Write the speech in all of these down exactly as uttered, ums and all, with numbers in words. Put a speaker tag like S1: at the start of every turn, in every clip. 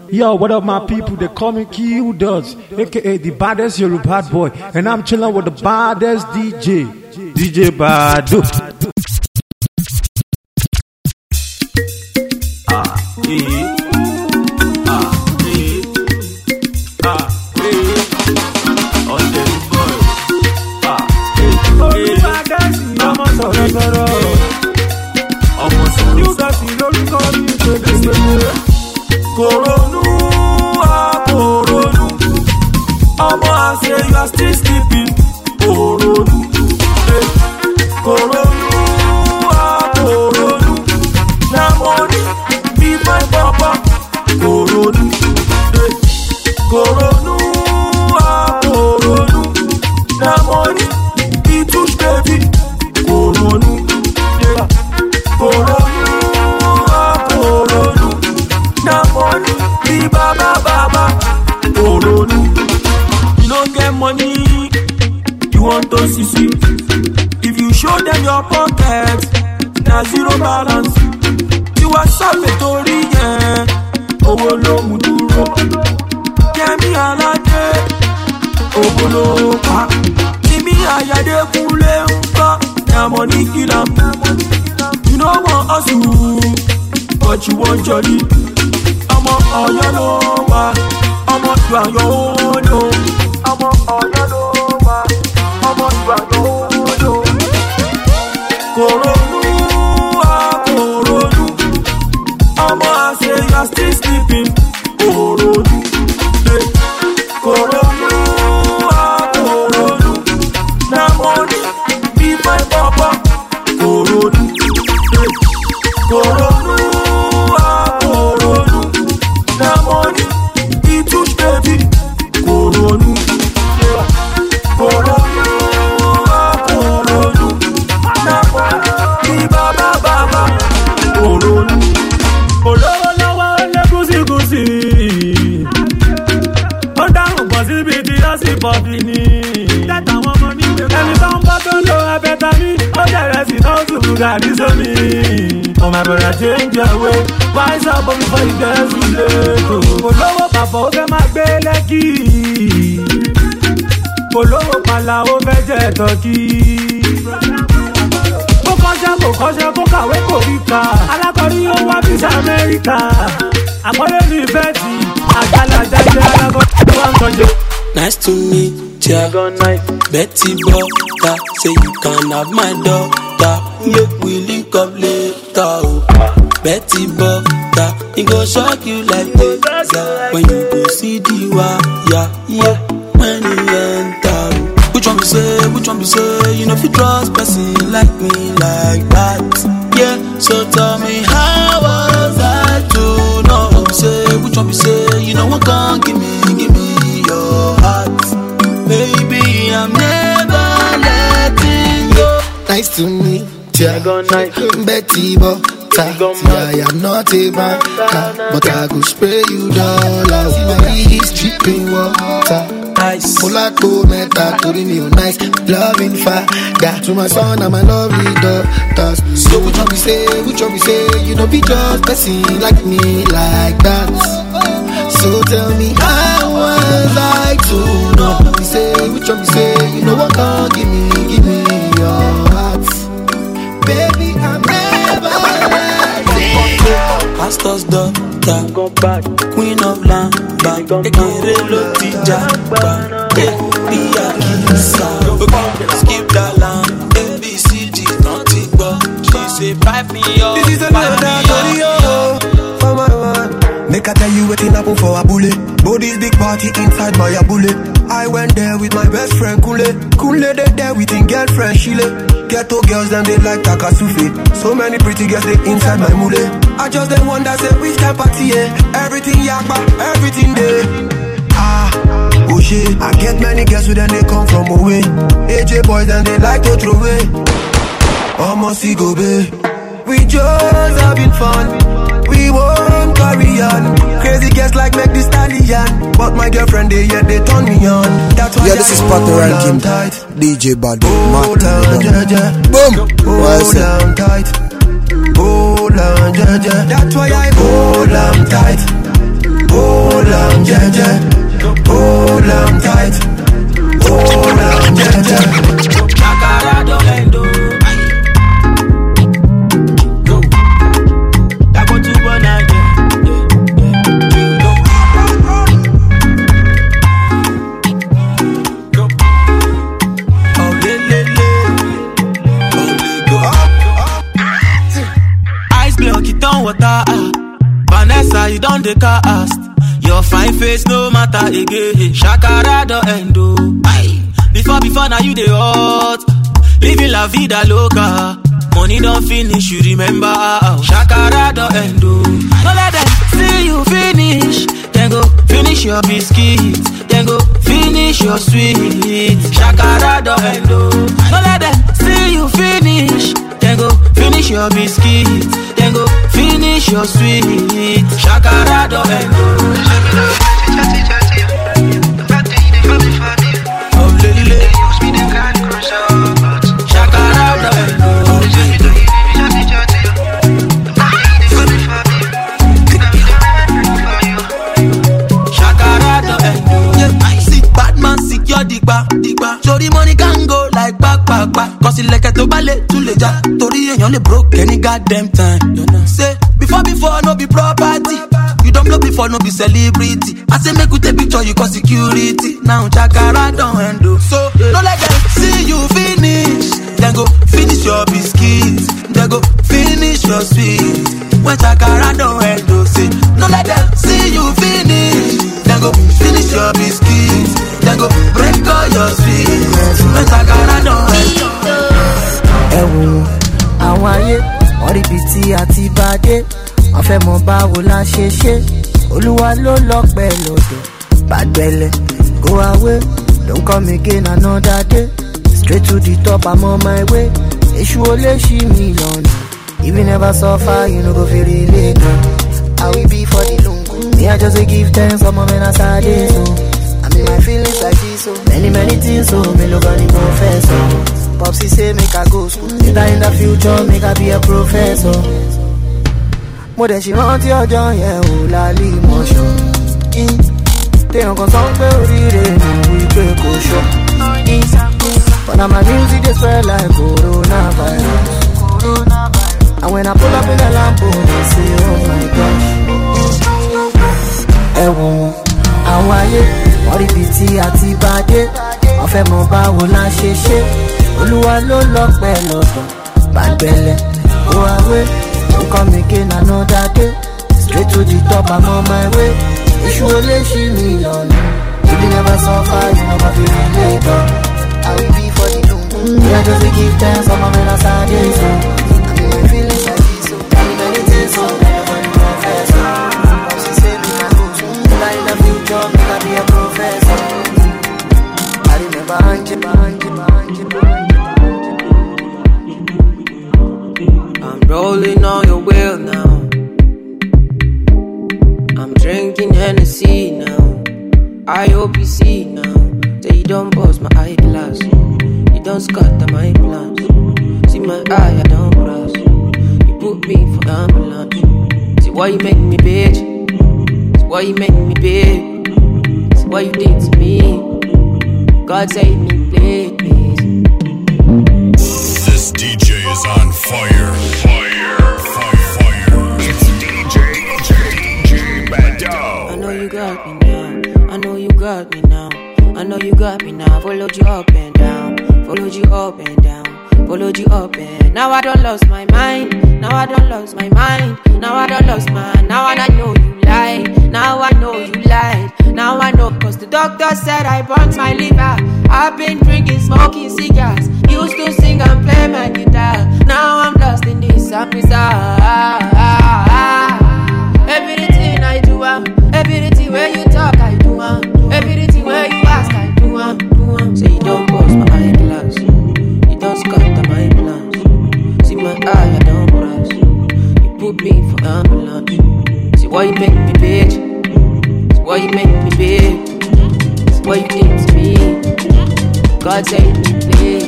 S1: Yo, what up, my people? They call me Q Does, aka the baddest Yoruba boy, and I'm chilling with the baddest D J, D J Badu.
S2: Ah, yeah. Ah, yeah. Ah, yeah. On the boy. Ah, yeah. Oh, the baddest, I'm on sọ̀rọ̀ sọ̀rọ̀. Ọmọ sọ̀rọ̀. Q Does lórúkọ mi pẹ̀lú. Koronu, ah, koronu. Omo, I say you are still sleeping. Koronu, eh. Koronu, ah, koronu. Na money, be my papa. Koronu, eh. Koronu, ah, koronu. Na money, be touch baby. Koronu, eh. Koronu, ah, koronu. Na money, be baba baba. Koronu. You don't get money, you want to see sweet. If you show them your pocket, na zero balance. You are salvatori, yeah. Owo lo muduro. Kemi alade, owo lo pa. Kimi ayade kule unka. Na money kill 'em. You know want hustle, but you want jolly. Omo oyo lo wa, omo you are your own. Omo oyo lo wa, omo you are your own. Koronu, ah koronu. Omo I say you are still sleeping. Koronu, eh. Koronu, ah koronu. Na money, be my papa. Koronu, eh. Koronu, ah koronu. Na money, be touch baby. Koronu, yeah. Koronu, ah koronu. Na money, be baba baba. Koronu. Olówó lọ́wọ́ lẹ́gúsígúsí. Ó dáhùn bọ̀ síbi tí ó sì bọ̀ bí ní. Tẹ́tà wọn mọ ní ìwé. Ẹni tó ń bọ́ tó ń lo abẹ́ta ní. Ó jẹ̀rẹ̀ sí náà tún gàdí sómi. Oh my brother, change your way. Wise up before you get too late. Olówó bàbá ó fẹ́ máa gbé lẹ́kì. Olówó pàlà ó fẹ́ jẹ tọ́kì. Kó kọ́ṣẹ́ kó kọ́ṣẹ́ kó kàwé kò rí ka. Alákọ̀rí ó wá bí sí Amẹ́ríkà. Àkọ́lé ní bẹ́ẹ̀tì. Àgbàlagbà jẹ́ alákọ̀rí tó wá ń tọ́jú.
S3: Nice to meet ya, Betty Butter. Say you can have my daughter. Make we link up later. Oh. Betty Butter, it go shock you like this. When you go see the wire, yeah, when you enter. Which one we say, which one we say? You know if you trust person like me like that. Yeah, so tell me how was I to know? Say, which one we say? You know what can't give me, give me your heart. Baby, I'm never letting go.
S4: Nice to meet ya, Betty Butter. See, I am not a banker, but I go spray you dollars. Baby, it's dripping water.
S3: Nice.
S4: Mulato meta, to me nice, loving fire. To my son and my lovely daughters. So which one we say, which one we say? You know be just person like me like that. So tell me how was I to know? We say, which one we say? You know what can't give me, give me your heart. Baby, I'm never letting go.
S3: Pastor's daughter, Queen of Lamba, Ekere Lotija, Baby Akisa, skip that line, A B C D, nothing but. She say, pipe me up,
S5: this is another story, oh, for my man. Make I tell you what it happen for a bullet. Body's big party inside my bullet. I went there with my best friend Kule. Kule they there with his girlfriend Shile. Ghetto girls and they like Takasufi. So many pretty girls they inside my mule. I just the one that say which kind party, yeah. Everything yakba, everything there. Ah, oh shit. I get many girls who then they come from away. A J boys and they like to throw away. Almost see go be. We just having fun. We won't carry on. Crazy girls like make this stallion. But my girlfriend they yet they turn me on. That's why
S4: yeah, this is part of ranking. D J Badu,
S5: hold on, ja, ja.
S4: Boom.
S5: Hold on tight. Hold on, ja, ja. That's why I hold on tight. Hold
S3: the cast. Your fine face no matter again. Shakara do endo. Aye. Before before now you the hot. Living la vida loca. Money don't finish, you remember. Shakara do endo. No let them see you finish. Then go finish your biscuits. Then go finish your sweet. Shakara do endo. No let them see you finish. Then go finish your biscuits. Then go finish your sweet. Shakara do endo. Oh lady, Shakara do endo. Secure digba, digba. So the money can go like back, back, back. Cause it like a to ballet, to le ja. Tori and you only broke any goddamn time. You know. Say, before, before, no be property. You don't blow before, no be celebrity. I say, make you take picture, you call security. Now, Shakara don't handle. So, no let them see you finish. Then go finish your biscuits. Then go finish your sweet. When Shakara don't handle. Say, no let them see you finish. Then go finish your biscuits. Then go break all your sweets. When Shakara don't handle.
S6: Ẹ̀wù àwọn ayé wọ́n rí ibi tí a ti bá dé. Wọ́n fẹ́ mọ báwo la ṣe ṣe. Olúwa ló lọ́pẹ́ lọ́dọ̀. Bàgbẹ́lẹ̀ go away. Don't come again another day. Straight to the top, I'm on my way. Èṣù olè ṣì mí lọ́nà. If you never suffer, you no go feel it. I will be for the lungu. Me, I just give thanks for my men as I did so. I mean my feelings like this so. Many, many things so. Me look on the professor. Popsy say make I go school. Later in the future, make I be a professor. Mo de ṣì rántí ọjọ́ yẹn ò lálẹ́ ìmọ̀ṣọ́. Téèyàn kan sọ pé oríire mi wípé kò ṣọ́. But now my music dey spread like coronavirus. And when I pull up in the Lambo, they say, oh my gosh. Ẹ̀wọ̀n àwọn ayé wọ́n rí ibi tí a ti bá dé. Wọ́n fẹ́ mọ báwo la ṣe ṣe. Olúwa ló lọ́pẹ́ lọ́dọ̀. Bàgbẹ́lẹ̀ go away. Don't come again another day. Straight to the top, I'm on my way. Èṣù olè ṣì mí lọ́nà. If you never suffer, you never feel it later. I will be for the lungu. Me, I just give thanks for my men as I did so. I mean my feelings like this so. Many, many things so. Never the professor. She say me can go to. But in the future, me can be a professor. I remember Angie, Angie, Angie, Angie.
S3: I'm rolling on your wheel now. I'm drinking Hennessy now. I hope you see now. Say you don't bust my eyeglass. You don't scatter my plans. See my eye, I don't brush. You put me for ambulance. See why you make me bitch. See why you make me bitch. See what you did to me. God save me, please.
S7: This D J is on fire. Fire. Fire. Fire. It's D J. D J Bando.
S3: I know you got me now. I know you got me now. I know you got me now. Followed you up and down. Followed you up and down. Followed you up and now I don't lost my mind. Now I don't lost my mind. Now I don't lost my. Now I know you lied. Now I know you lied. Now I know cause the doctor said I burnt my liver. I've been drinking, smoking cigars. Used to sing and play my guitar. Now I'm lost in this bizarre. Everything I do, um, everything where you talk, I do, um, everything where you ask, I do, um, do, um. Say you don't bust my eyeglass, you don't scatter my plans. See my eye, I don't brush. You put me for ambulance. See why you make me bitch. See why you make me bitch. See what you did to me. God save me, please.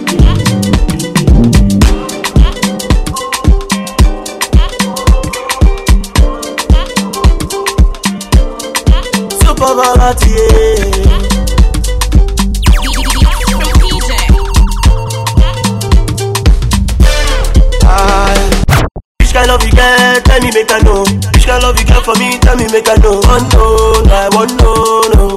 S3: Poverty. Which kind of you get? Tell me make I know. Which kind of you get for me? Tell me make I know. One no, I want no, no.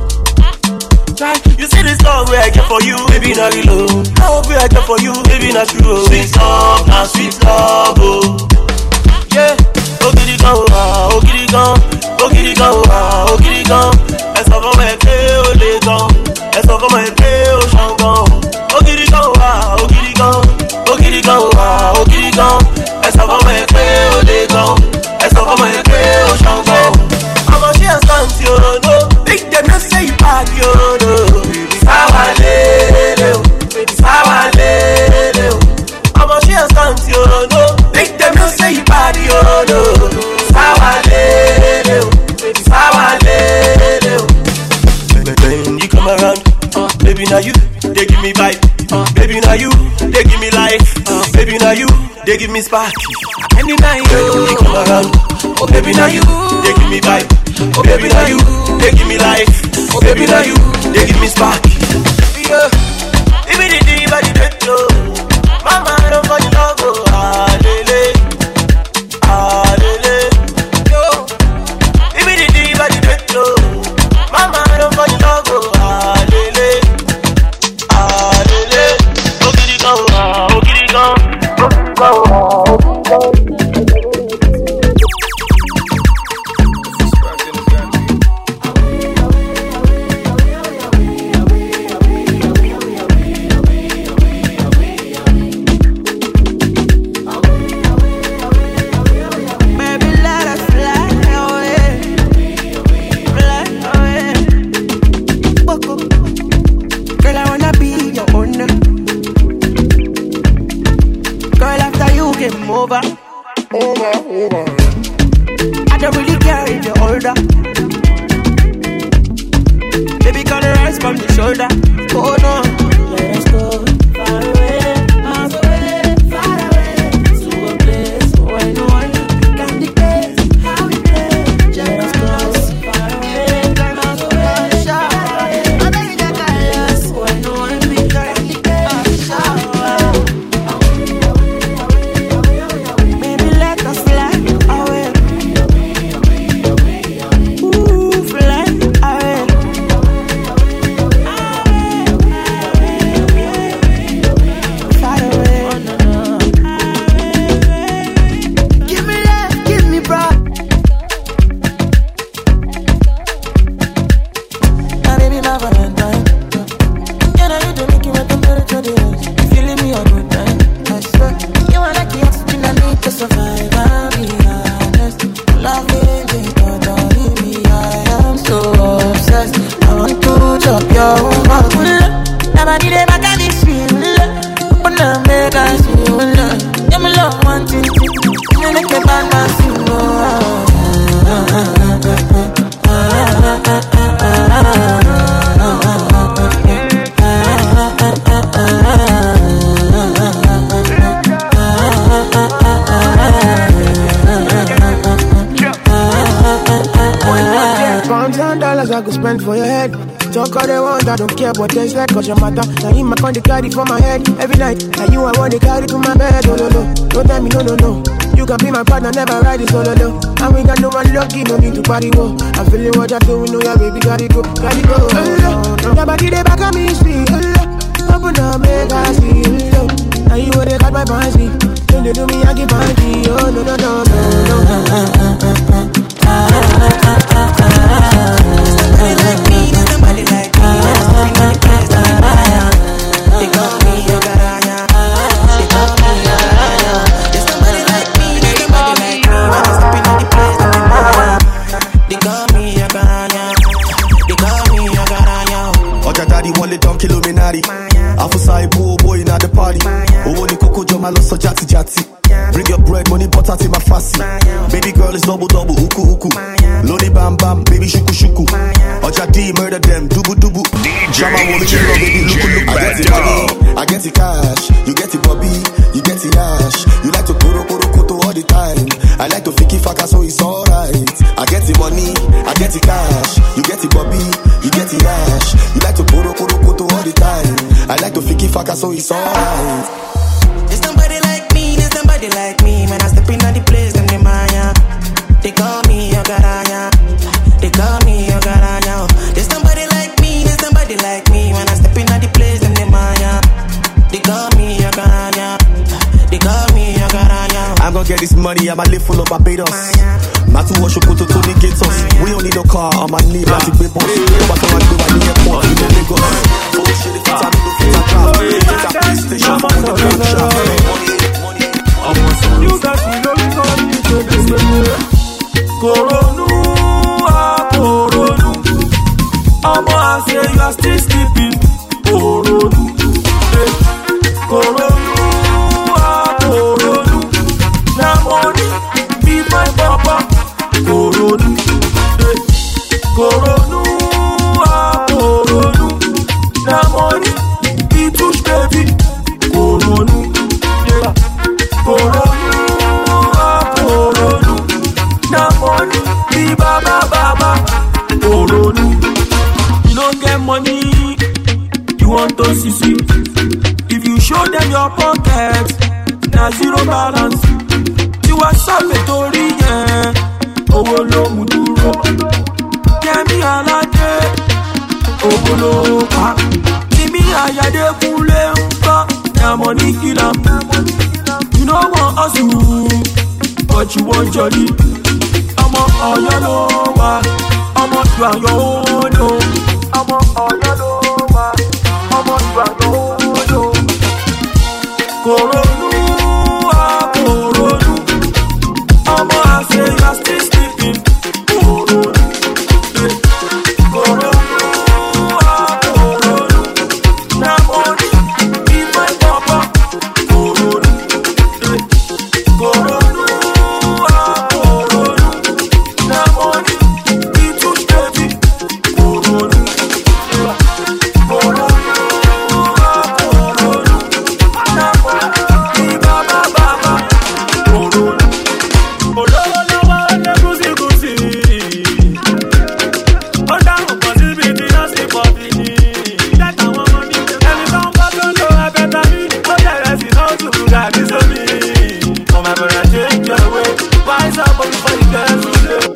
S3: You see this love where I get for you, baby not real. Love where I get for you, baby not true. Sweet love, now sweet love, oh. Yeah, oh kitty gone, oh kitty gone.
S8: ògiri gan wà ògiri gan ẹ̀sọ́ fọmọ ẹ̀ pé ó lè gan ẹ̀sọ́ fọmọ ẹ̀ pé ó ṣan gan ògiri gan wà ògiri gan ògiri gan wà ògiri gan ẹ̀sọ́ fọmọ ẹ̀ pé ó lè gan ẹ̀sọ́ fọmọ ẹ̀ pé ó ṣan gan ọmọ ṣí ẹ̀sán tí o no big dem no say you bad yo no sáwà lélẹ̀ o sáwà lélẹ̀ o ọmọ ṣí ẹ̀sán tí o no big dem no say you bad yo no sáwà lélẹ̀ o sáwà lélẹ̀ o. When you come around, uh, baby now you, they give me vibe. Uh, baby now you, they give me life. Uh, baby now you, they give me spark. Any night when you come around, oh baby now you, they give me vibe. Oh baby now you, they give me life. Oh baby now you, they give me spark. Yeah, even the day by the day, mama don't fall in love, oh ah lele, ah lele. Yo, even the day by the day, mama don't fall in love, oh ah lele, ah lele. Okiri go, ah okiri go, okiri go, ah okiri go. Over, over, over. I don't really care if you're older. Baby, got the rise from the shoulder. Oh no, let's go far away, miles away, far away to a place where no one can dictate how we play. Just go far away, miles away, far away. I know you got us where no one can dictate how we play.
S9: I could spend for your head. Talk all they want, I don't care what they like. Cause your matter, now him I can't carry for my head. Every night, now you I want to carry to my bed. Oh no no, don't tell me no no no. You can be my partner, never ride it solo no. And we got no one lucky, no need to party go. I'm feeling what you're doing, know your baby gotta go, gotta go. Oh no, your body they back at me, sweet. Oh open up, make I see you. Now you where they got my fancy. When they do me, I give fancy. Oh no no no no no. Somebody like me, somebody like me. They call me your garanya. They call me your garanya. There's somebody like me, somebody like me. When I'm stepping in the place, they call me your garanya. They call me your garanya.
S5: Oja daddy wale don kilominari. Afusai boy boy in at the party. Oh, ni koko joma lo so jati jati. Bring your bread, money, butter to my fussy. Baby girl is double double, huku huku. Lodi bam bam, baby shuku shuku. Oja D murder them, dubu dubu. Jama woman, you know baby look look. I get the money, I get the cash. You get the bobby, you get the ash. You like to koro koro koto all the time. I like to fiki faka so it's alright. I get the money, I get the cash. You get the bobby, you get the ash. You like to koro koro koto all the time. I like to fiki faka so it's alright.
S9: There's somebody like me, there's somebody like me. When I step in at the place, them the maya. They call me your garanya. They call me your garanya. There's somebody like me, there's somebody like me. When I step in at the place, them the maya. They call me your garanya. They call me your garanya.
S5: I'm gonna get this money, I'ma live full of Barbados. Má tún wọ ṣòkòtò tó ní gators. We don't need a car, I'm a need láti gbé bọ́s. Ó bá fẹ́ wá gbé wa ní airport, ní Lagos. Owó ṣe lè fita nínú fita car. Fita PlayStation, fún ní grand shop. Ọmọ sọ̀rọ̀.
S2: You got me lórí lórí ìṣòro. Koronu, ah koronu. Ọmọ I say you are still sleeping. Koronu, eh. Koronu, ah koronu. Na money be my papa. Koronu, eh. Koronu, ah koronu. Na money be touch baby. Koronu, yeah. Koronu, ah koronu. Na money be baba baba. Koronu. You don't get money, you want to see see. If you show them your pocket, na zero balance. You are salvatori, yeah. Owo lo muduro. Kemi alade, owo lo pa. Kimi ayade kule unka, na money kill 'em. You know want hustle, but you want jolly. Ọmọ Ọ̀yọ́ ló wà, ọmọ you are your own o. Ọmọ Ọ̀yọ́ ló wà, ọmọ you are your own o. Koronu, ah koronu. Ọmọ I say you are still sleeping. Koronu, eh. Koronu, ah koronu. Na money be my papa. Koronu, eh. Koronu, ah koronu. Na money be touch baby. Koronu, eh. Koronu, ah koronu. Na money be baba baba. Koronu. Olówó lọ́wọ́ ní gúúsì-gúúsì. Ó dáhùn pọ̀ síbi tí wọ́n sì pọ̀ sí ni. Jẹ́ta wọn mọ́ ní ẹni tó ń bọ́ tó ń lo ẹgbẹ́ta mi. Ó bẹ̀rẹ̀ sí náà tùrù gàdí sómi. For my brother change your way. Wise up before you get too late.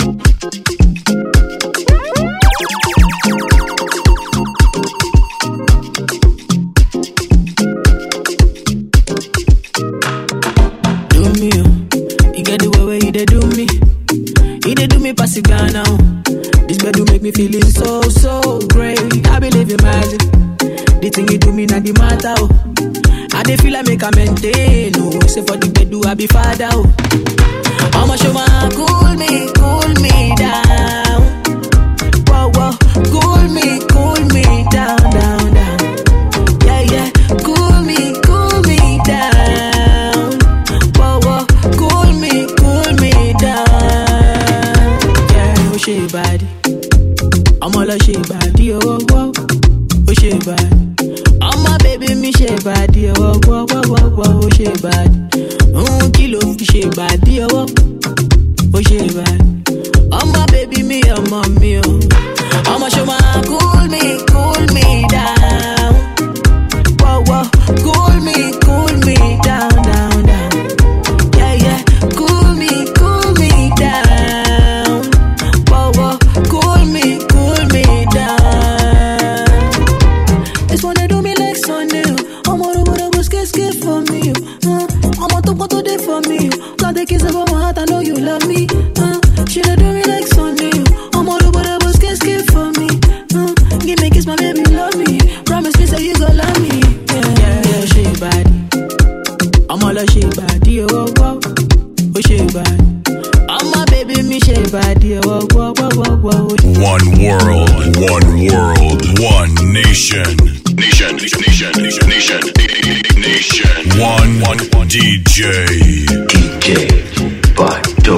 S10: Do me, oh. You get the way where you dey do me. You dey do me pass it down now. This bed do make me feeling so, so great. I believe in magic. The thing you do me not the matter, oh. I dey feel like make a maintain, oh. Say for the bed do I be father, oh. I'ma show my cool me, cool me down. Whoa, whoa, cool me, cool me down, down, down. Yeah, yeah, cool me, cool me down. Whoa, whoa, cool me, cool me down. Yeah, oh shit body. I'm all a shit body, oh, whoa, oh shit body. I'm my baby, me shit body, oh, whoa, whoa, whoa, whoa, oh shit body. Mm, kilo, shit body, oh, oh shit body. I'm my baby, me, I'm my me, oh. I'ma show my cool me, cool me down. Whoa, whoa, cool me, cool me down, down, down. Yeah, yeah, cool me, cool me down. Whoa, whoa, cool me, cool me down. This one they do me like Sunday. I'm all over the bush, get for me. Uh, I'm on top of the day for me. Got the kiss about my heart, I know you love me. Uh, she they do me like Sunday. I'm all over the bush, get for me. Uh, give me kiss, my baby, love me. Promise me, say you gon' love me. Yeah, yeah, yeah, she body. I'm all a she body, oh, wow, oh, she body. I'm my baby, me she body, oh, wow, wow, wow, wow.
S7: One world, one world, one nation. Nation, nation, nation, nation, nation, nation. One, one D J. D J Bado.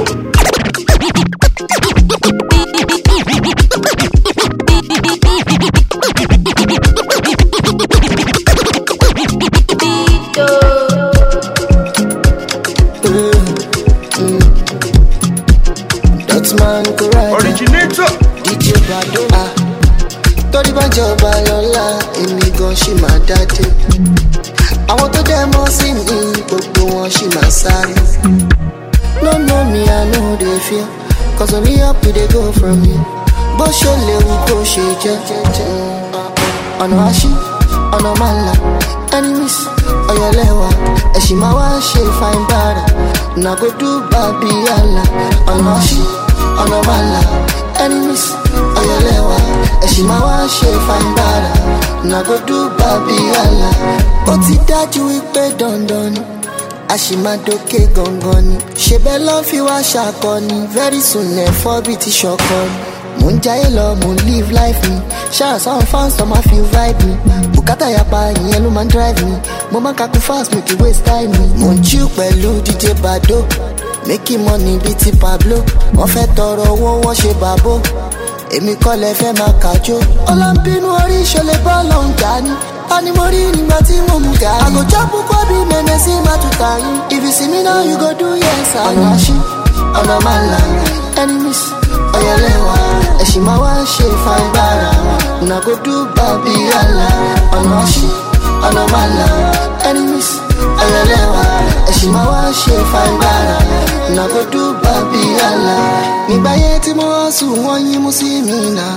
S4: Originator D J Bado. Ah, torí bá jọba lọ́la, èmi gan ṣì máa dáadé. Àwọn tó dẹ́ mọ́ sí mi, gbogbo wọn ṣì máa sáré. No, no, me, I know they fear. Cause only up we they go from here. Bó ṣe léwu kó ṣe jẹ́. Ọ̀nà àṣì, ọ̀nà màlà, enemies,
S6: Oyalewa, Eshimawa, she fine bara. Na go do Babiala, Onoshi, Onomala, enemies, Oyalewa, Eshimawa, she fine bara. Na go do Babiala. Oti daju ipe dondoni, Ashimadoke gongoni. Shebe love you a shakoni, very soon e for biti shokoni. Mun jaye lo, mun live life me. Share some fans, some of you vibe me. Bukata yapa, yellow man drive me. Mama kaku fast, make you waste time me. Mun chill pẹ̀lú D J Bado. Making money biti Pablo. Wọ́n fẹ́ tọrọ owó, wọ́n ṣe babo. Èmi kọ́ lẹ fẹ́ máa kájó. Ọlọ́mbínú orí ìṣẹ̀lẹ̀ bọ́ọ̀lù ń jà ní. Tani mo rí nígbà tí mo mú gàrí. I go chop ukwo bí mẹ́nẹ́ sí máa tún ta yín. If you see me now, you go do yes. Ọ̀nà àṣì, ọ̀nà máa là. Enemies, Oyalewa, Eshimawa, she fine bara. Na go do Babiala, Onoshi, Onomala. Enemies, Oyalewa, Eshimawa, she fine bara. Na go do Babiala. Nígbà yẹn tí mo wá sùn, wọ́n yín mú sí mi náà.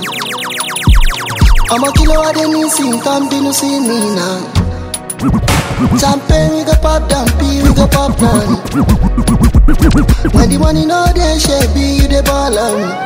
S6: Ọmọ kí ló wá dé nísìnyí tán bínú sí mi náà. Champagne, we go pop down, pee, we go pop down. When the money no dey share, be you the ball on me.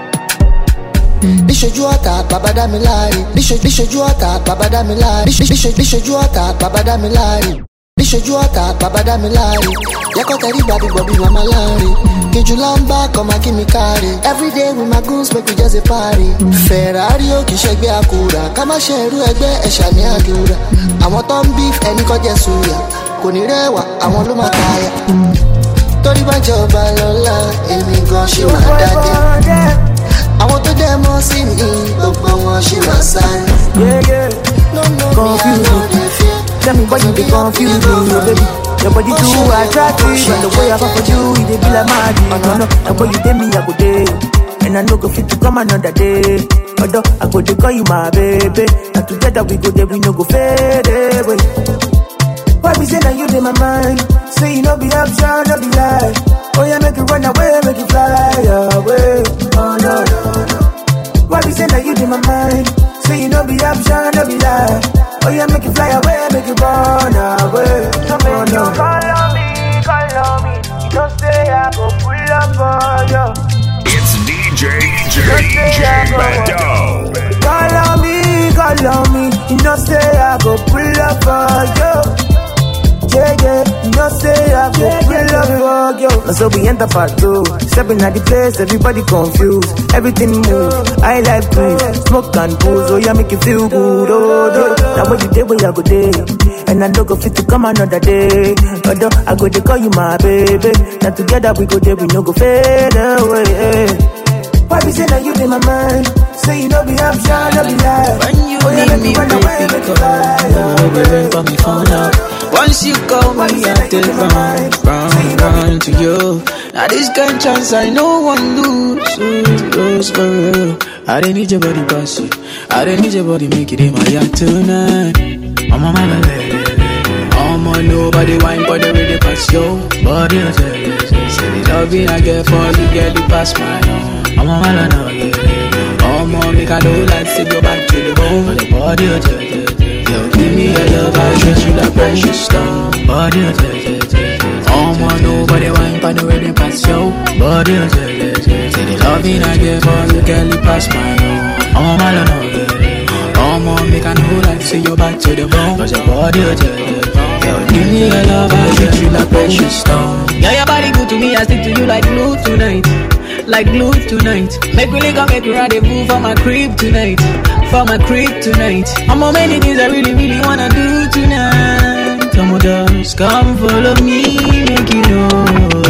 S6: Bishoju ata, baba da mi lari. Bishoju ata, baba da mi lari. Bishoju ata, baba da mi lari. Bishoju ata, baba da mi lari. Yako teri babi bobi mama lari. Keju lamba, come and give me carry. Every day with my goons, make we just a party. Ferrari o kìí ṣẹgbẹ́ akura. Ká má ṣe irú ẹgbẹ́ ẹ̀ṣà ní àdúrà. Àwọn tó ń beef ẹni kọ́ jẹ́ suya. Kò ní rẹwà, àwọn ló máa kaya. Torí bá jọba lọ́la, èmi gan ṣì máa dájẹ́. Àwọn tó dẹ̀ mọ́ sí mi, gbogbo wọn ṣì máa sáré.
S9: Yeah, yeah.
S6: No, no,
S9: Confuse
S6: me, I
S9: me.
S6: know they fear.
S9: Tell me why you dey confuse me, oh baby. Your body too attractive, and the way I fuck for you, it dey be like magic. No, no, the way you dey me, I go dey, and I no go fit to come another day. Although I go dey call you my baby, and together we go there, we no go fade away. Why be say that you in my mind? Say you no be option, no be lie. Oh yeah, make you run away, make you fly away. Oh no, no, no. Why be say that you in my mind? Say you no be option, no be lie. Oh yeah, make you fly away, make you run away. So make oh, no. you call on me, call on me. You don't say I go pull up on you.
S7: It's D J D J Bado.
S9: Call on me, call on me. You don't say I go pull up on you. Yeah, yeah, you know say I go pull up for you. Now so we enter part two. Stepping at the place, everybody confused. Everything move, I like breeze. Smoke and booze, oh yeah, make you feel good, oh, oh. Now what you day, where I go day. And I don't go fit to come another day. Although I go to call you my baby. Now together we go there, we no go fade away. Why be say that you in my mind? Say you know be option, no be lie.
S10: When you oh, yeah, need me, baby, come on, baby, for me phone up. Once you call me, I tell run, run, run to you. Now this kind chance I no one lose, lose for real. I don't need your body, boss. I don't need your body, make it in my yard tonight. I'm on my baby. I'm on nobody wine, but they really pass yo. Body, say the loving I get for you, get it past my own. I'm on my love, yeah. I'm on make I do like to go back to the bone. The body, yo, give me a love, I treat you like precious stone. Body, I'm on nobody wine, but they really pass yo. Body, say the loving I get for you, get it past my own. I'm on my love, yeah. I'm on make I know like to go back to the bone. Cause your body, yo, give me a love, I treat you like precious stone. Yeah, your body good to me, I stick to you like glue tonight. Like glue tonight. Make me link up, make me rendezvous for my crib tonight. For my crib tonight. I'm on many things I really, really wanna do tonight. Come on, girls, come follow me, make you know.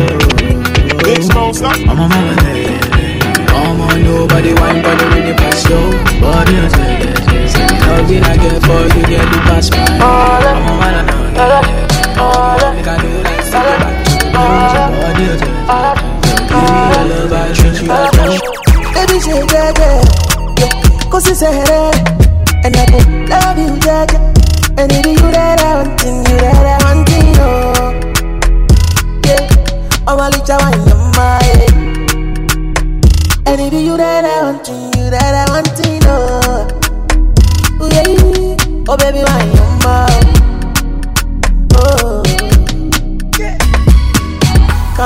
S10: I'm on my way. I'm on nobody wine, but they really pass yo. Body on the loving I get for you, get the pass by. I'm on my way. Make I do like say back to the body on the love, I treat you like precious.
S9: Baby, say yeah, yeah, yeah. Cause it's a headache, and I go love you, yeah, yeah. And it is you that I want, and you that I want, you know. Yeah, I'm a little one in my head. And it is you that I want, and you that I want, you know. Yeah, oh baby, why you my?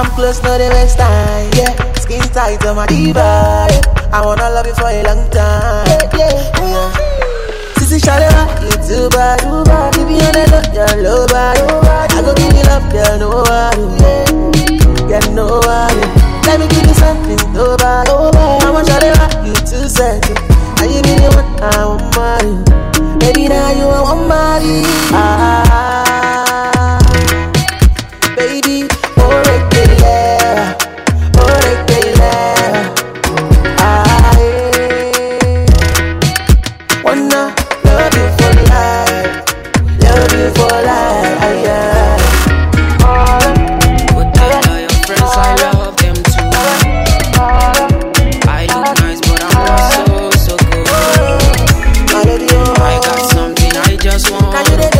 S11: Come close, no the waste time, yeah. Skin tight on my diva, yeah. I wanna love you for a long time, yeah, yeah, yeah. Sissy Shalewa, you too bad, too bad. If you wanna know, you're low bad, I go give you love, you know what, yeah, you know what. Let me give you something, no bad, no bad. I want Shalewa, you too sexy. And you be the one I want marry. Baby, now you I want marry. Ah, baby, oh right there, oh right there. Ah, yeah. Wanna love you for life, love you for life. Ah, yeah.
S12: But tell all your friends I love them too. I look nice, but I'm not so so good. I got something I just want.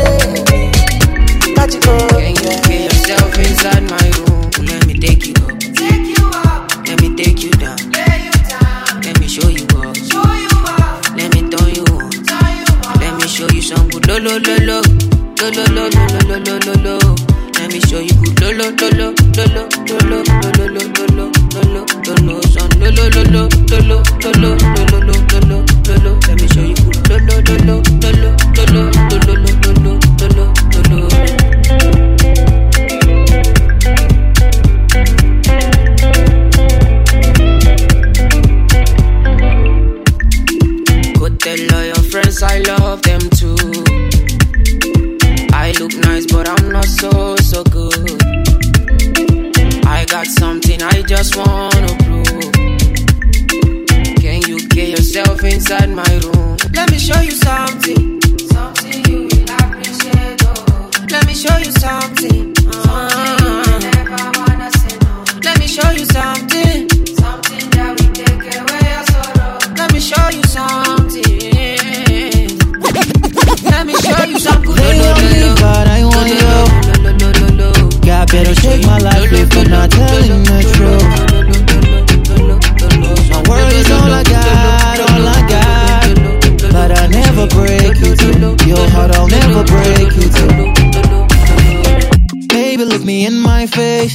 S12: Can you get yourself inside my room? Let me take you up. Take you up. Let me take you down. Lay you down. Let me show you up. Show you up. Let me turn you on. Turn you on. Let me show you some good lo lo lo lo lo lo lo lo lo lo lo lo. Let me show you good lo lo lo lo lo lo lo lo lo lo lo lo lo lo son lo lo lo lo lo lo lo lo lo lo lo lo. Let me show you good lo lo lo lo lo lo lo lo lo lo lo lo lo. Go tell all your friends I love them too. I look nice, but I'm not so, so good. I got something I just wanna prove. Can you get yourself inside my room? Let me show you something. Something you will appreciate, oh. Let me show you something. Uh-huh. Something you will never wanna say no. Let me show you something. Something that will take away your sorrow. Let me show you something. Let me show you something.
S13: They only God, I want you. God better take my life if you're not telling the truth. My word is all I got, all I got. But I'll never break you too. Your heart I'll never break you too. Baby, look me in my face.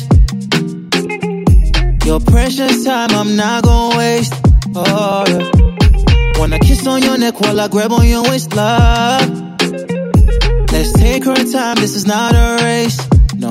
S13: Your precious time I'm not gonna waste. Oh, yeah. Wanna kiss on your neck while I grab on your waist, love. Let's take our time, this is not a race, no.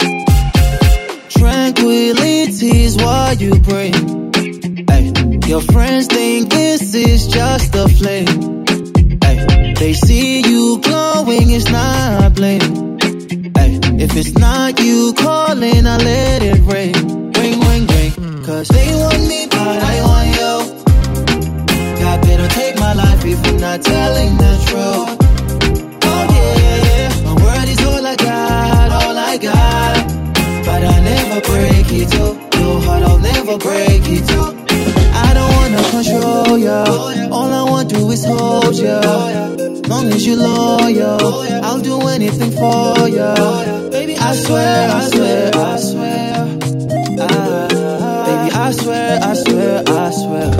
S13: Tranquility is what you bring. Ay, your friends think this is just a fling. Ay, they see you glowing, it's not blame. Ay, if it's not you calling, I let it ring. Ring, ring, ring. Cause they want me, but I want you. God better take my life if you're not telling the truth. Oh yeah, my word is all I got, all I got. But I'll never break it too. Your heart I'll never break it too. I don't wanna control ya. All I want to do is hold ya. Long as you're loyal, I'll do anything for ya. Baby, I swear, I swear, I swear. Ah, baby, I swear, I swear, I swear.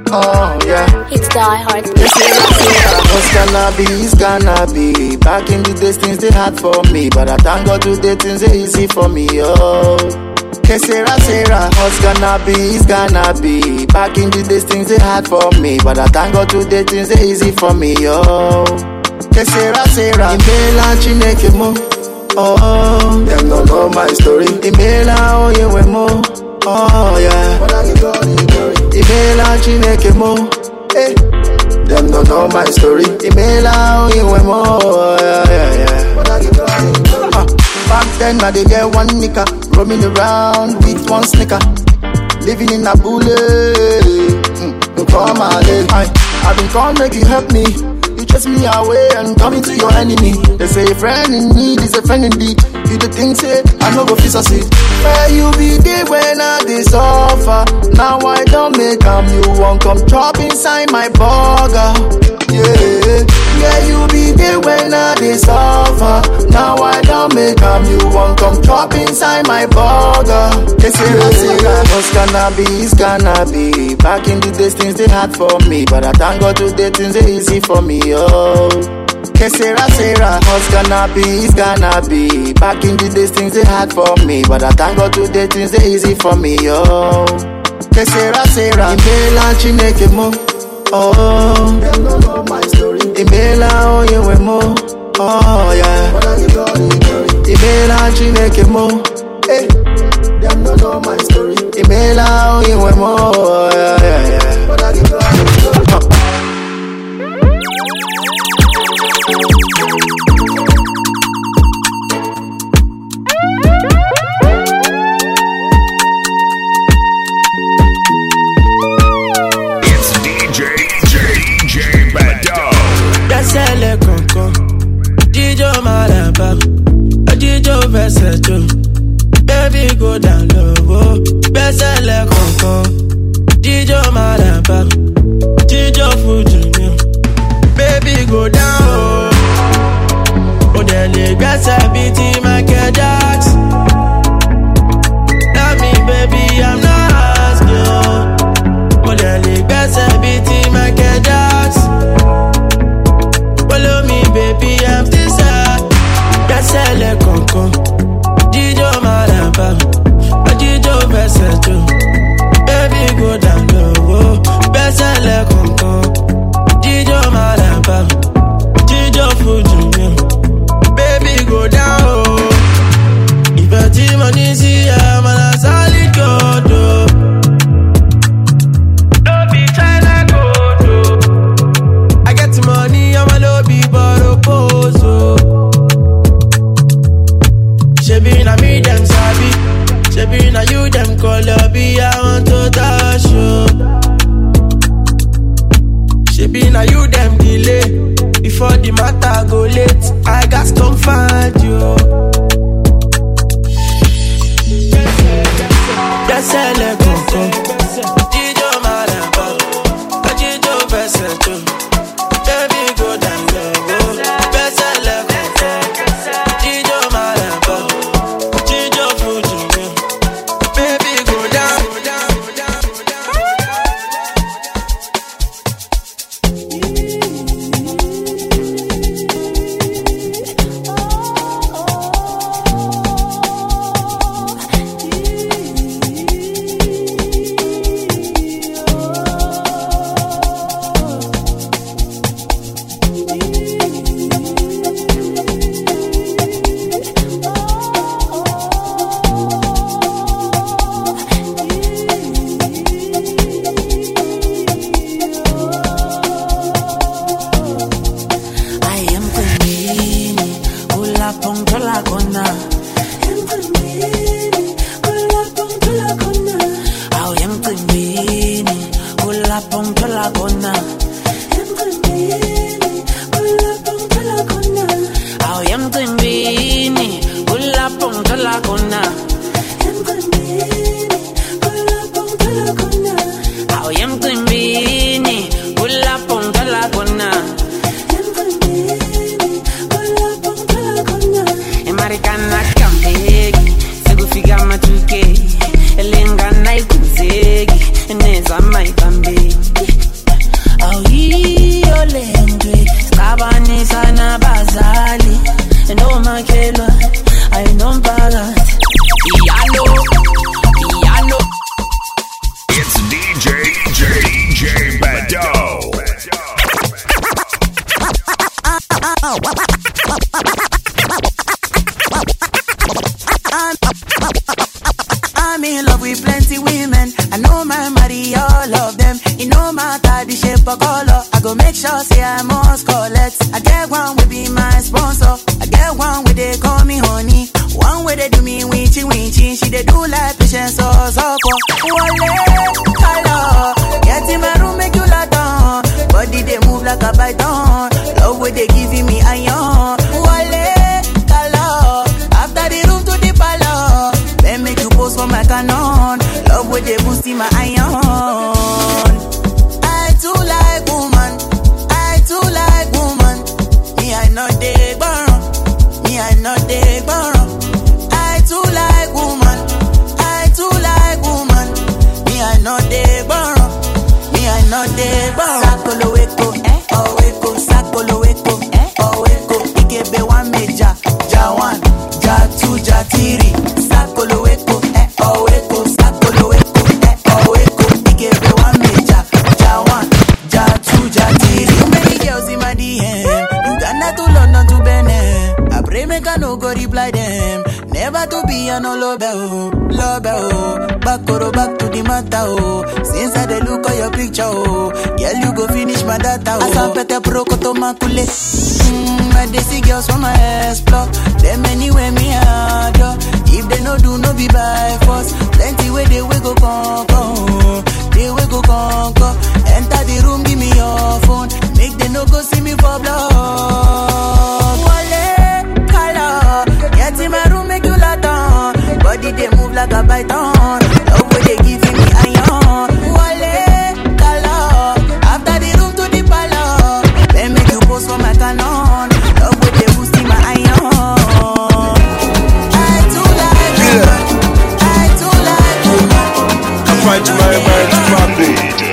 S4: Oh yeah.
S14: It's Die Hard.
S4: What's gonna be, it's gonna be. Back in the days things they hard for me, but I thank God today things are easy for me, oh. Hey Sarah, Sarah, what's gonna be, it's gonna be. Back in the days things they hard for me, but I thank God today things are easy for me, oh. Hey Sarah, Sarah, Imela Chineke mo, oh. Them don't know my story. Imela oh yeah we mo, oh yeah. Imela Chineke mo, eh. Them don't know my story. Imela oh yeah we mo, oh yeah yeah yeah. Uh, back then I did get one nigga roaming around with one sneaker, living in a bullet. Mm, come on, I, I've been called make you help me. You chase me away and come into your enemy. They say a friend in need is a friend indeed. You the thing say I know go feel so sick. Where you be there when I dey suffer? Now I don't make them. You won't come chop inside my burger. Yeah, yeah, you be there when I dey suffer. Now I don't make them. You won't come chop inside my burger. They say, I say, what's gonna be, it's gonna be. Back in the days things they hard for me, but I thank God today things are easy for me, oh. Hey Sarah, Sarah, what's gonna be, it's gonna be. Back in the days things they hard for me, but I thank God today things are easy for me, oh. Hey Sarah, Sarah, Imela Chineke mo, oh. Them don't know my story. Imela oh yeah we mo, oh yeah. Imela Chineke mo, eh. Them don't know my story. Imela oh yeah we mo, oh yeah yeah yeah.
S9: Sele Coco, Dijo Malaba, Dijo Vesajo, baby go down low, Besele Coco, Dijo Malaba, Dijo Fuji, baby go down, Odele Gasa Biti Michael Jackson. Tell me baby I'm not asking, Odele Gasa Biti Michael Jackson. Follow me, baby, I'm still sad. That's all I can come. Dijo Malaba, Dijo Vesajo, baby go down low. That's all I can come. Dijo Malaba, Dijo Fuji, baby go down low. If I see money, see I'm a solid god. Don't be trying to go. I get money, I'm a lobby, but opposo. Shebi na me them sabi, shebi na you them call up. I want to dash you. Shebi na you them delay before the matter go late. I got to find you. That's all I can come. Dijo Malaba, Dijo Vesajo. Baby go down low, Besele Coco, Dijo Malaba, Dijo Fuji, baby go down, go down, go down, go
S10: Elenga na ikuzeki, neza maibambe. Aui olengwe Skabani sana bazali No makelo I know bagat Yano Yano
S7: It's D J D J D J Bado.
S6: I'm in love with plenty women. I know my marry all of them. It no matter the shape or color. I go make sure say I must collect. I get one will be my sponsor. I get one where they call me honey. One where they do me winchy winchy. She they do like patience or support. Wale, color. Get in my room make you lie down. Body they move like a python. Love where they giving me iron. Wale, color. After the room to the palace. Then make you pose for my canon. Love where they boosting my iron. I too like woman. I too like woman. Me I know they burn. Me I know they burn. I too like woman. I too like woman. Me I know they burn. Me I know they burn. Sakolo weko, eh? Oh weko, sakolo weko, eh? Oh weko. Ikebe one meja, ja one, ja two, ja three. Sakolo weko, eh? Oh weko, sakolo weko, eh? Oh weko. Ikebe one meja, ja one, ja two, ja three. Too many girls in my D M. Uganda to London to Benin. I pray make I no go reply them. Never to be an love oh, love oh. Back or back to the matter oh. Since I dey look at your picture oh, girl you go finish my data oh. Asapete pro koto makule. Mmm, I dey see girls from my explore. Them anywhere me adore. If they no do no be by force. Plenty way they we go conquer. They we go conquer. Enter the room give me your phone. Make they no go see me for blood. Wale color. Get in my room make you lie down. Body they move like a python. Love where they giving me iron. Wale color. After the room to the palace. Then make you pose for my canon. Love where they boosting my iron. I too like woman. I too like woman.
S8: I'm trying to marry marry to papi.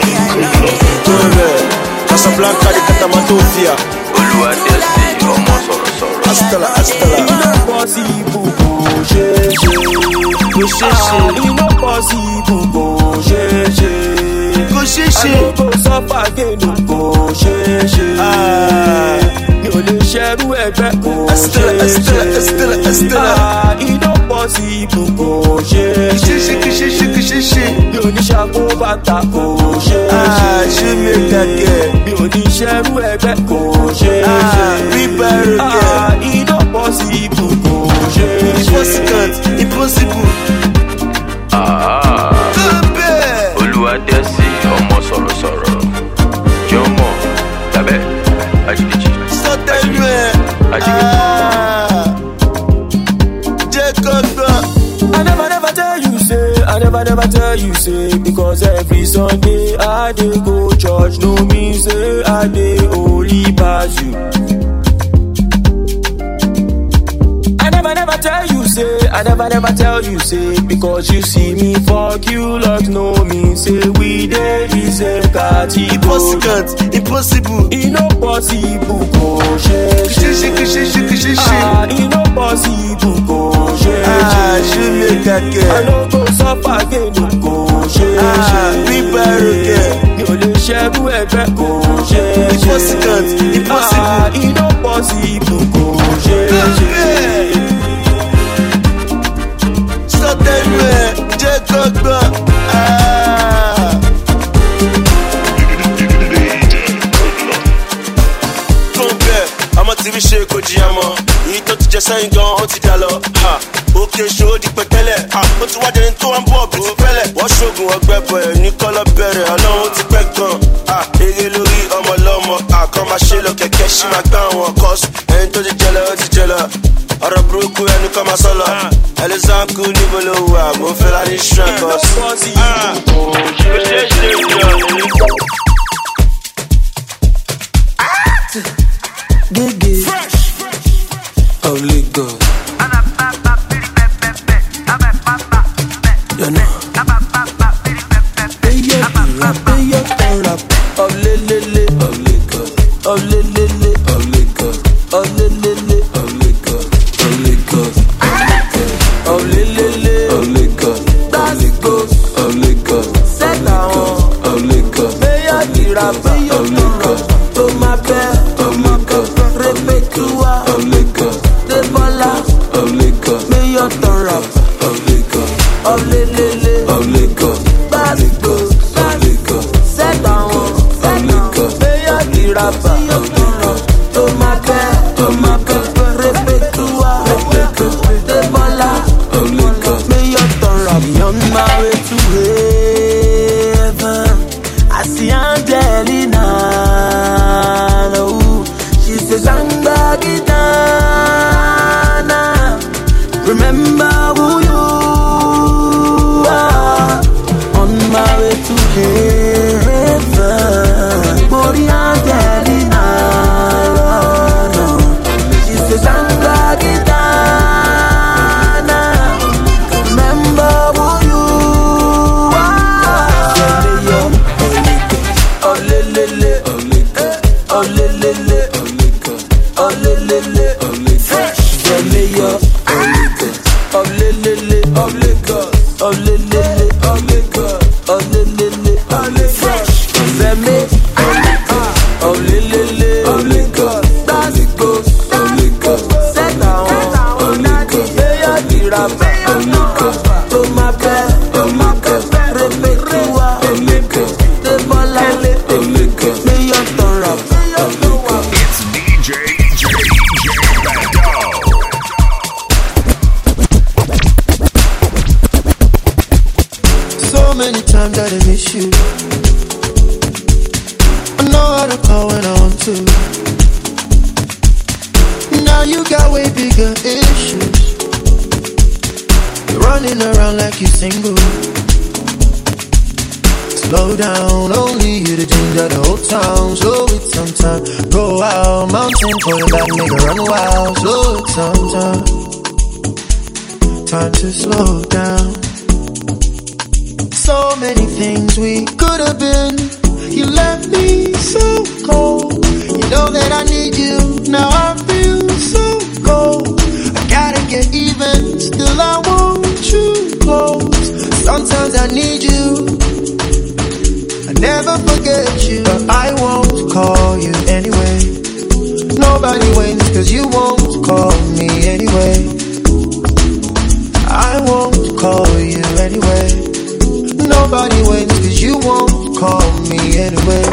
S8: Casablanca de Catamatofia. Oluwadesi, ọmọ sọ̀rọ̀ sọ̀rọ̀. Astala, astala. Iná possible kò ṣeé ṣe. Kò ṣeé ṣe. Iná possible kò ṣeé ṣe. Kò ṣeé ṣe. Àlọ́kọ̀ sọ́fà gẹ̀ẹ́nù kò ṣeé ṣe. Mi ò lè ṣerú ẹgbẹ́ kò ṣeé ṣe. Astala, astala, astala. Iná possible kò ṣeé ṣe. Kì ṣe ṣe, kì ṣe ṣe. Mi ò ní ṣàkóbátà kò ṣeé ṣe. Ṣé mi kàkẹ́? Mi ò ní ṣerú ẹgbẹ́ kò ṣeé ṣe. Prepare again. Iná possible kò ṣeé ṣe. Impossible, impossible.
S2: Oluwadesi, ọmọ sọ̀rọ̀ sọ̀rọ̀. Jọmọ, tàbẹ́, ajínigbé.
S8: Sọ́tẹ́lú ẹ̀.
S2: Ajínigbé.
S8: Jẹ́ kó gbọ́.
S14: I never, never tell you say, I never, never tell you say, because every Sunday I dey go church, no mean say I dey holy pass you. I never, never tell you say, I never, never tell you say, because you see me fuck you like no mean say we dey the same category.
S8: Impossible, impossible.
S14: It no possible, go share,
S8: share, share, share, share, share.
S14: Ah, it no possible, go share,
S8: ah, je me caque.
S14: I no go suffer again, go share,
S8: ah, prepare again.
S14: You le share who ever go share.
S8: Impossible, impossible.
S14: Ah, it no possible, go share, share.
S8: Sọ́tẹ́lú ẹ̀ jẹ́ kó gbọ́. Tó ń bẹ̀, ọmọ tí rí ṣe kò jìyà mọ́. Èyí tó ti jẹ sẹ́yìn gan, ó ti dà lọ. Òkè ṣó di pẹ̀tẹ́lẹ̀. Ó ti wájú ẹni tó wá ń bọ̀ bí ti fẹ́lẹ̀. Wọ́n ṣoògùn ọgbẹ́ bọ̀ ẹ̀ ní kọ́lọ́ bẹ̀rẹ̀. Ọlọ́run ti pẹ́ gan. Èrè lórí ọmọ lọ́mọ. Àkàn máa ṣe lọ kẹ̀kẹ́ ṣì máa gbá àwọn kọ́sù. Ẹni tó ti jẹ lọ, ó ti jẹ lọ. Ọ̀rọ̀ burúkú ẹnu kọ́ máa sọ́lọ̀. Ẹlẹ́sànkú níbo ló wà? Mo fẹ́ la ní ṣàkóso.
S3: Gege of Lagos. You know. Pay your, pay your, pay your, of Lele, of Lagos, of Lele, of Lagos, of Lele, of Lagos, of Lagos, of Lele, of Lagos, that's Lagos, of Lagos, set down, of Lagos, Mayor Dira, of Lagos, to my bed, of Lagos, Repetua, of Lagos, Debola, of Lagos, Mayor Dora, of Lagos, of Lele, of Lagos, that's Lagos, of Lagos, set down, of Lagos, Mayor Dira, of Lagos, to my bed, to my bed, Repetua, of Lagos, Debola, of Lagos, Mayor Dora. On my way to heaven, I see Angelina. Oh, she says I'm back in Ghana. Remember who you are. On my way to heaven, Mori Angelina. No, she says I'm back in Ghana. Remember who you are. Oh lele, oh lele, oh lele, oh lele, oh lele, fresh, the mayor, oh lele, oh Lagos, oh lele, oh Lagos, oh lele, oh Lagos, fresh, the mayor, oh lele, oh Lagos, that's Lagos, oh Lagos, set down, oh Lagos, mayor Dira, oh Lagos, to my bed, oh Lagos, Repetua, oh Lagos, Debola, oh Lagos, mayor Dora, oh Lagos.
S7: It's D J, D J, D J Bando.
S5: So many times I done miss you. I know how to call when I want to. Now you got way bigger issues. You're running around like you single. Slow down, only you to ginger the whole town. Slow it sometime. Go out, mountain for the back, make her run wild. Slow it sometime. Time to slow down. So many things we could have been. You left me so cold. You know that I need you. Now I feel so cold. I gotta get even. Still I want you close. Sometimes I need you. I never forget you. But I won't call you anyway. Nobody wins cause you won't call me anyway. I won't call you anyway. Nobody wins cause you won't call me anyway.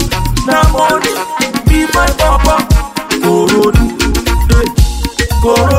S14: Corona,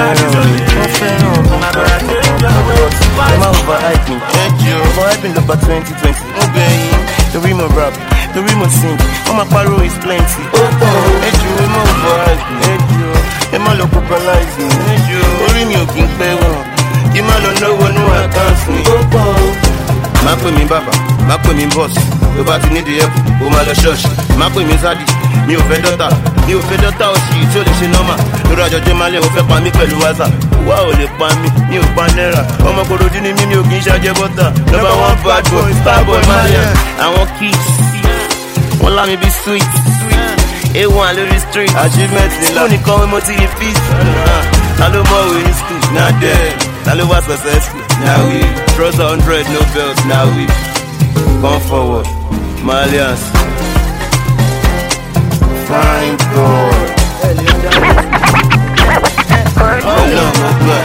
S8: I'm overhyping, overhyping about twenty twenty. The remote rap, the remote sing. All my paro is plenty. Eju, I'm overhyping. Eju, I'm a local popularizing. Eju, only me king pay one. You man don't know what no accounts me. Má pè mí bàbá, má pè mí boss. Tó bá ti ní di ẹ̀kú, ó máa lọ ṣọ́ọ̀ṣì. Má pè mí Zadi, mi ò fẹ́ dọ́tà. Mi ò fẹ́ dọ́tà òṣì tí ó lè ṣe nọ́mà. Lórí àjọjọ́ máa lé o fẹ́ pa mí pẹ̀lú wáṣà. Wá ò lè pa mí, mi ò pa náírà. Ọmọ Kòròdú ni mí, mi ò kì í ṣàjẹ́ bọ́tà. Number one bad boy, star boy Malian. Àwọn kids, wọ́n lá mi bí sweet. A one lórí street. Achievement ni lá. Ó nìkan wí mo ti rí feast. Ta ló mọ̀ wí ní school? Na dem. Ta ló wá successful? Na we. Trust a hundred, no belts. Na we. Come forward, Malians. Fine boy. Oh no, my God.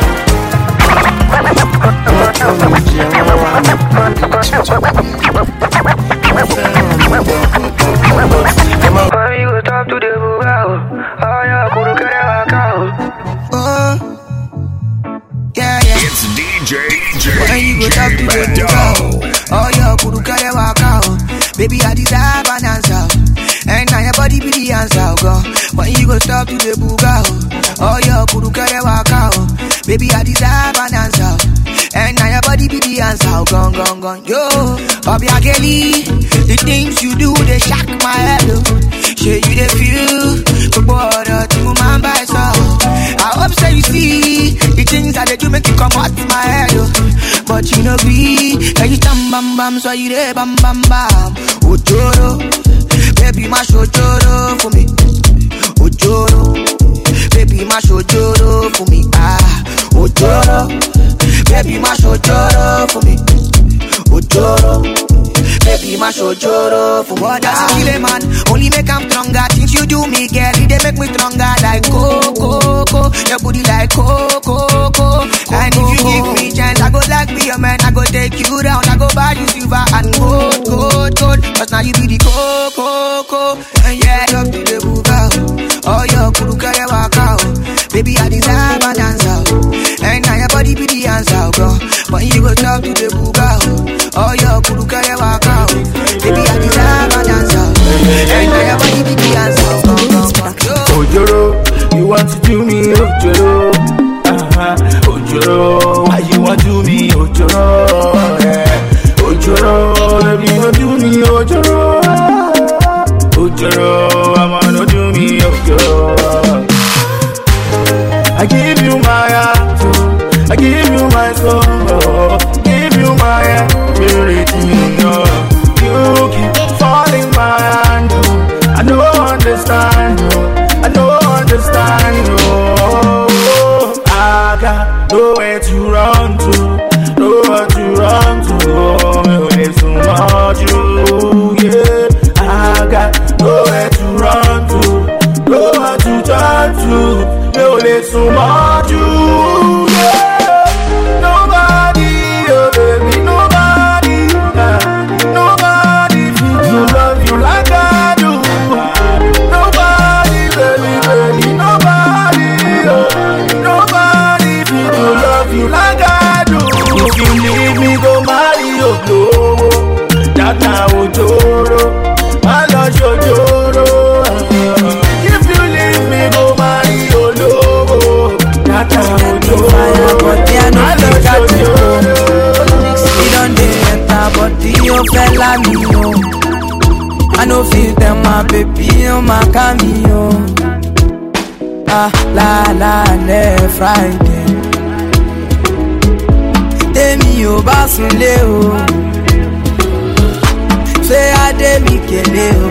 S15: When you go talk to the bugao, oh yeah, puro querer bacao.
S6: Oh, yeah, yeah.
S7: It's D J J.
S6: When you go talk to the bugao, oh yeah, puro querer bacao. Baby, I deserve an answer, and now your body be the answer, girl. When you go talk to the bugao, oh yeah, puro querer bacao. Baby, I deserve an answer, and now your body be the answer, gone, gone, gone. Yo, Bobby Kelly, the things you do, they shock my head. Shit, you they feel the border to my by so. I hope so you see the things that they do make you come out my head. But you know be, can you stand bam bam so you there bam bam bam. Ojoro, baby mash ojoro for me. Ojoro, baby mash ojoro for me. Ah, ojoro, baby mash ojoro for me. Ojoro, baby mash ojoro for me. What does it kill a man? Only make I'm stronger. Things you do me, girl, they make me stronger. Like coco, coco, your booty like coco, coco. And if you give me chance, I go like be a man. I go take you down. I go buy you silver and gold, gold, gold. Cause now you be the coco, coco. And yeah, love to the bugao. Oh, your kuru kare wakao. Baby, I deserve an answer. And now your body be the answer, girl. When you go talk to the bugao. Oh, your kuru kare wakao. Baby, I deserve an answer. And now your body be the answer, girl.
S14: Ojoro, you want to do me, Ojoro. Uh-huh. Ojoro, why you want to do me, Ojoro? Yeah. Ojoro, baby, you do me, Ojoro. Ojoro, I wanna do me, Ojoro. I give you my heart, I give you my soul, give you my everything. Oh. You keep falling my hand, I don't understand, I don't understand. Oh, I got nowhere to run to, nowhere to run to. Oh, there's so much you, yeah. I got nowhere to run to, nowhere to turn to. Oh, there's so much you, yeah. Nobody, oh baby, nobody, uh, nobody feels to love you like I do. Nobody, baby, baby, nobody, oh, nobody feels to love you like I do. If you leave me, go marry your blow. That now Ojoro, I love your Ojoro. If you leave me, go marry your lobo. That now Ojoro, I love your Ojoro.
S16: You don't enter, but you fella me no. I no feel them, my baby, oh my cameo. Ah la la le Friday. Temi o basunle o. Say I de mi kele o.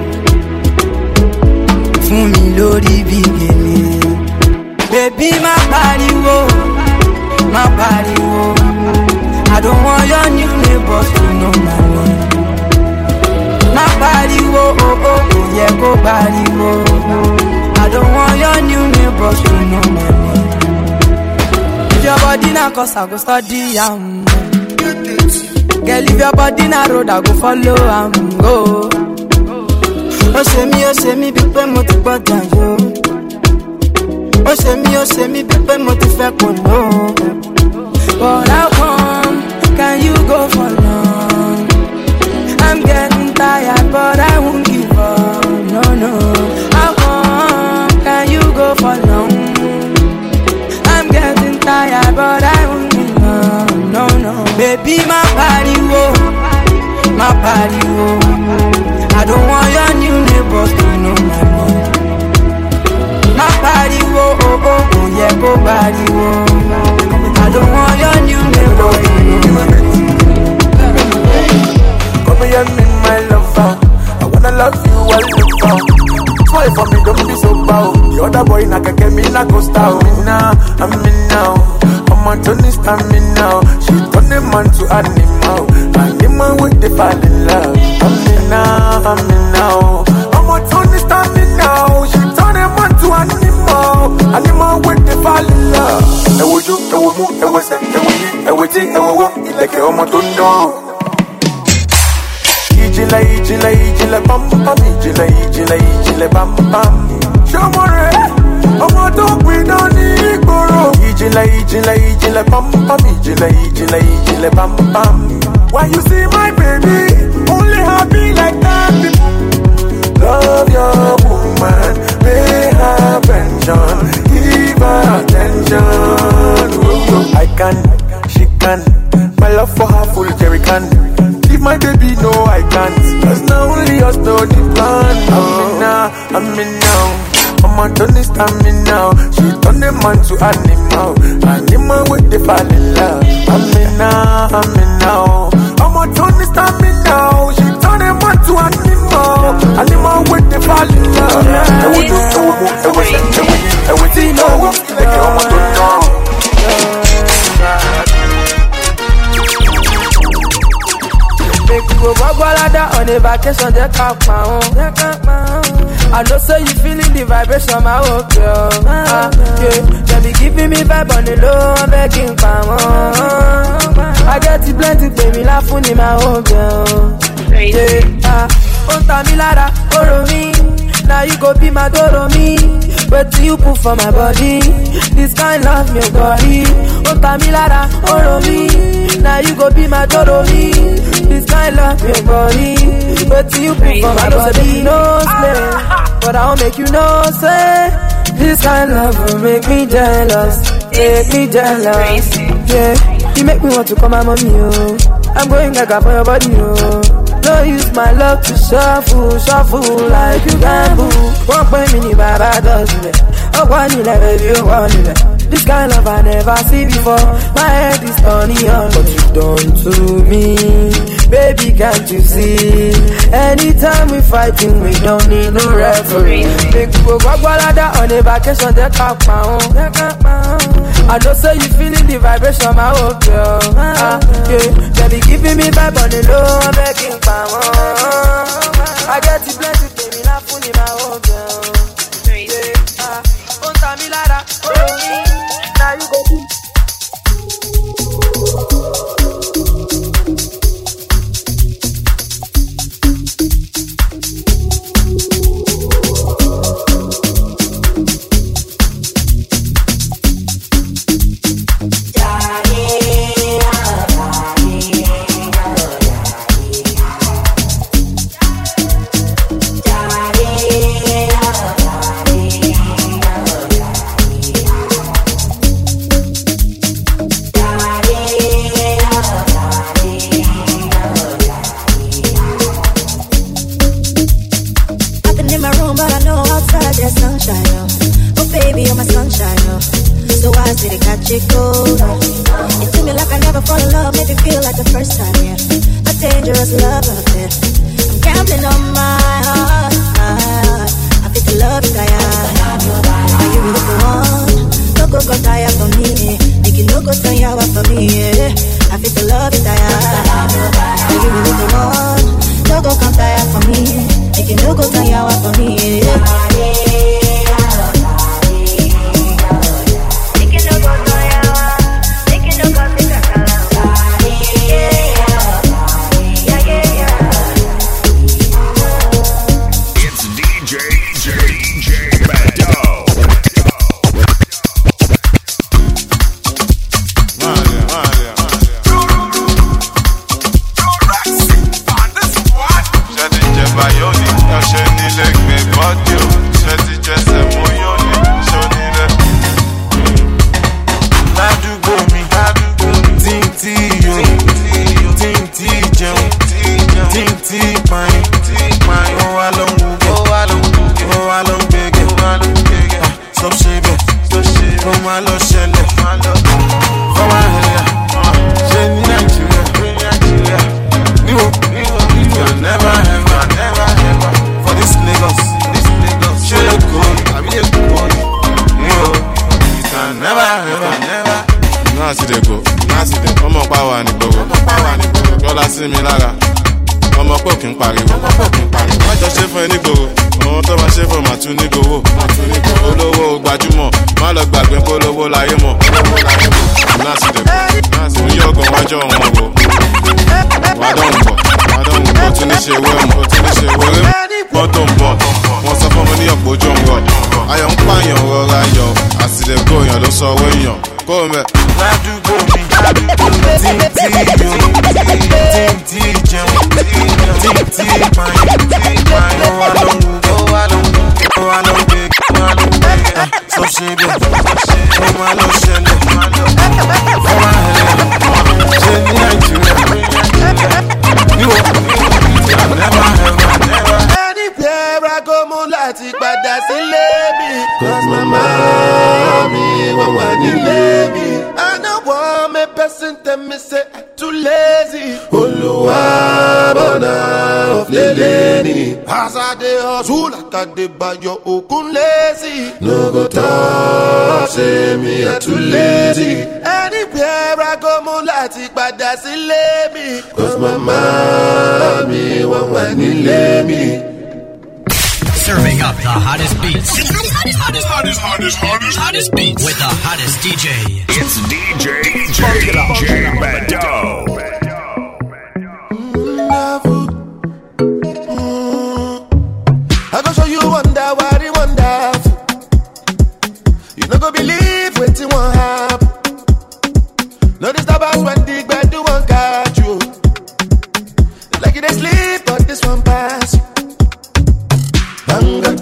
S16: Fún mi lórí bí gèlè. Baby má pariwo, má pariwo. I don't want your new neighbors to know my name. Má pariwo, oh oh, oh yeah, go pariwo. I don't want your new neighbors to know my name. If your body na cause I go study am. Girl, if your body na road, I go follow am go. Oh say me, oh say me, big pen mo ti gbọdọ̀ yo. ó ṣe mí ó ṣe mí pípẹ́ mo ti fẹ́ kò ló. But how come can you go for long? I'm getting tired but I won't give up. No, no. How come can you go for long? I'm getting tired but I won't give up. No, no. Baby, my body, whoa. My body, whoa. I don't want your new neighbors to know my name. My body, whoa, oh, oh, oh, yeah, go body, whoa. I don't want your new neighbors to know my name.
S14: Come here, me, my lover. I wanna love you all over. Try for me, don't be so bow. The other boy, na keke me, na go star. I'm in now, I'm in now. I'm a Tony Stamina now. She turn the man to animal. Animal with the fall in love. I'm in now, I'm in now. I'm a Tony Stamina now. She turn the man to animal. Animal with the fall in love. Ewo jo, ewo mu, ewo se, ewo yi, ewo ti, ewo wo. Ileke omo tondo. Ijile, ijile, ijile, bam bam. Ijile, ijile, ijile, bam bam. Shomore, omo to gbe don ni igboro. Ijile, ijile, ijile, bam bam. Ijile, ijile, ijile, bam bam. When you see my baby, only happy like that. Love your woman, pay her pension, give her attention. Ooh, I can, she can, my love for her full jerry can. Give my baby, no I can't. Cause now only us know the plan. I'm in now, I'm in now. I'm a Tony Stamina now. She turn the man to animal. Animal with the fall in love. I'm in now, I'm in now. I'm a Tony Stamina now. She turn the man to animal. Animal with the fall in love. Ewo do, ewo mu, ewo se, ewo yi, ewo ti, ewo wo. Ileke omo to know.
S16: Make you go Gwagwalada on a vacation, they can't pound. I know say you feeling the vibration, my old girl. Ah, yeah. They be giving me vibe on the low, I'm begging pound. I get it plenty, baby, laughing in my old girl. Yeah, ah, on Tamilada, follow me. Now you go be my doro me. Wait till you put for my body. This kind love me body. On Tamilada, follow me. Now you go be my doro me. This kind love me body. Wait till you put for my body. No slay, but I'll make you know say this kind love will make me jealous. Make me jealous. Yeah, you make me want to call my mommy. Oh, I'm going gaga for your body. Oh. No use my love to shuffle, shuffle like you gamble. One point mini baba does it. Oh, one in baby, oh, one in this kind of I never see before. My head is turning on. What you done to me, baby, can't you see? Anytime we fighting, we don't need no referee. Make you go Gwagwalada on a vacation, they can't pound. I know say you feeling the vibration, my old girl. Ah, yeah, they be giving me vibe on the low, I'm begging pound. I get it blessed, baby, laughing in my old girl. Yeah, ah, on Tamilada, follow me. Now you go be.
S17: Fara sí mi lára. Ọmọ pọ̀ kí n pariwo. Ọmọ pọ̀ kí n pariwo. Má jọ ṣe fún ẹ nígboro. Àwọn tó bá ṣe fún màá tún nígboro. Màá tún nígboro. Olówó gbajúmọ̀. Má lọ gbàgbé polówó láyé mọ̀. Polówó láyé mọ̀. Láti dẹ̀kọ̀. Láti ní yọ̀gàn wájọ́ wọn wò. Wà á dọ̀hùn bọ̀. Wà á dọ̀hùn bọ̀. Tún ní ṣe wẹ́rẹ́ mọ̀. Tún ní ṣe wẹ́rẹ́ mọ̀. Mọ́tò ń bọ̀. Wọ́n sọ fún mi ní ọ̀pọ̀ ojú ń rọ̀. Ayọ̀ ń pààyàn rọra yọ. Àtìlẹ́gbò èèyàn ló sọ owó èèyàn. Kó o mẹ́.
S18: Ládùúgbò mi. Tí tí yòó. Tí tí jẹun. Tí tí pààyàn. Pààyàn wà ló ń wú. Wà ló ń wú. Wà ló ń gbé. Wà ló ń gbé. Sọ ṣe bẹ́ẹ̀. Ó máa lọ ṣẹlẹ̀. Ó máa hẹlẹ̀. Ṣé ní Nàìjíríà? Níwọ̀. Never ever never.
S11: Anywhere I go, mo láti padà sílé mi. Cause mama mi wọ́n wà nílé mi. I know one me person tell me say I'm too lazy. Olúwa bọ̀nà ọ̀flẹ̀lẹ̀ ni. As I dey hustle like I dey bayo okun lazy. No go talk say me I'm too lazy. Anywhere I go, mo láti padà sílé mi. Cause mama mi wọ́n wà nílé mi.
S19: Serving up the hottest beats. Hottest, hottest, hottest, hottest, hottest, hottest, hottest beats with the hottest D J.
S7: It's D J J J Bado.
S11: I go show you wonder what it wonderful. You no go believe wetin wan happen. No disturb us when the gbedu wan catch you. Like you dey sleep, but this one pass you. Banga,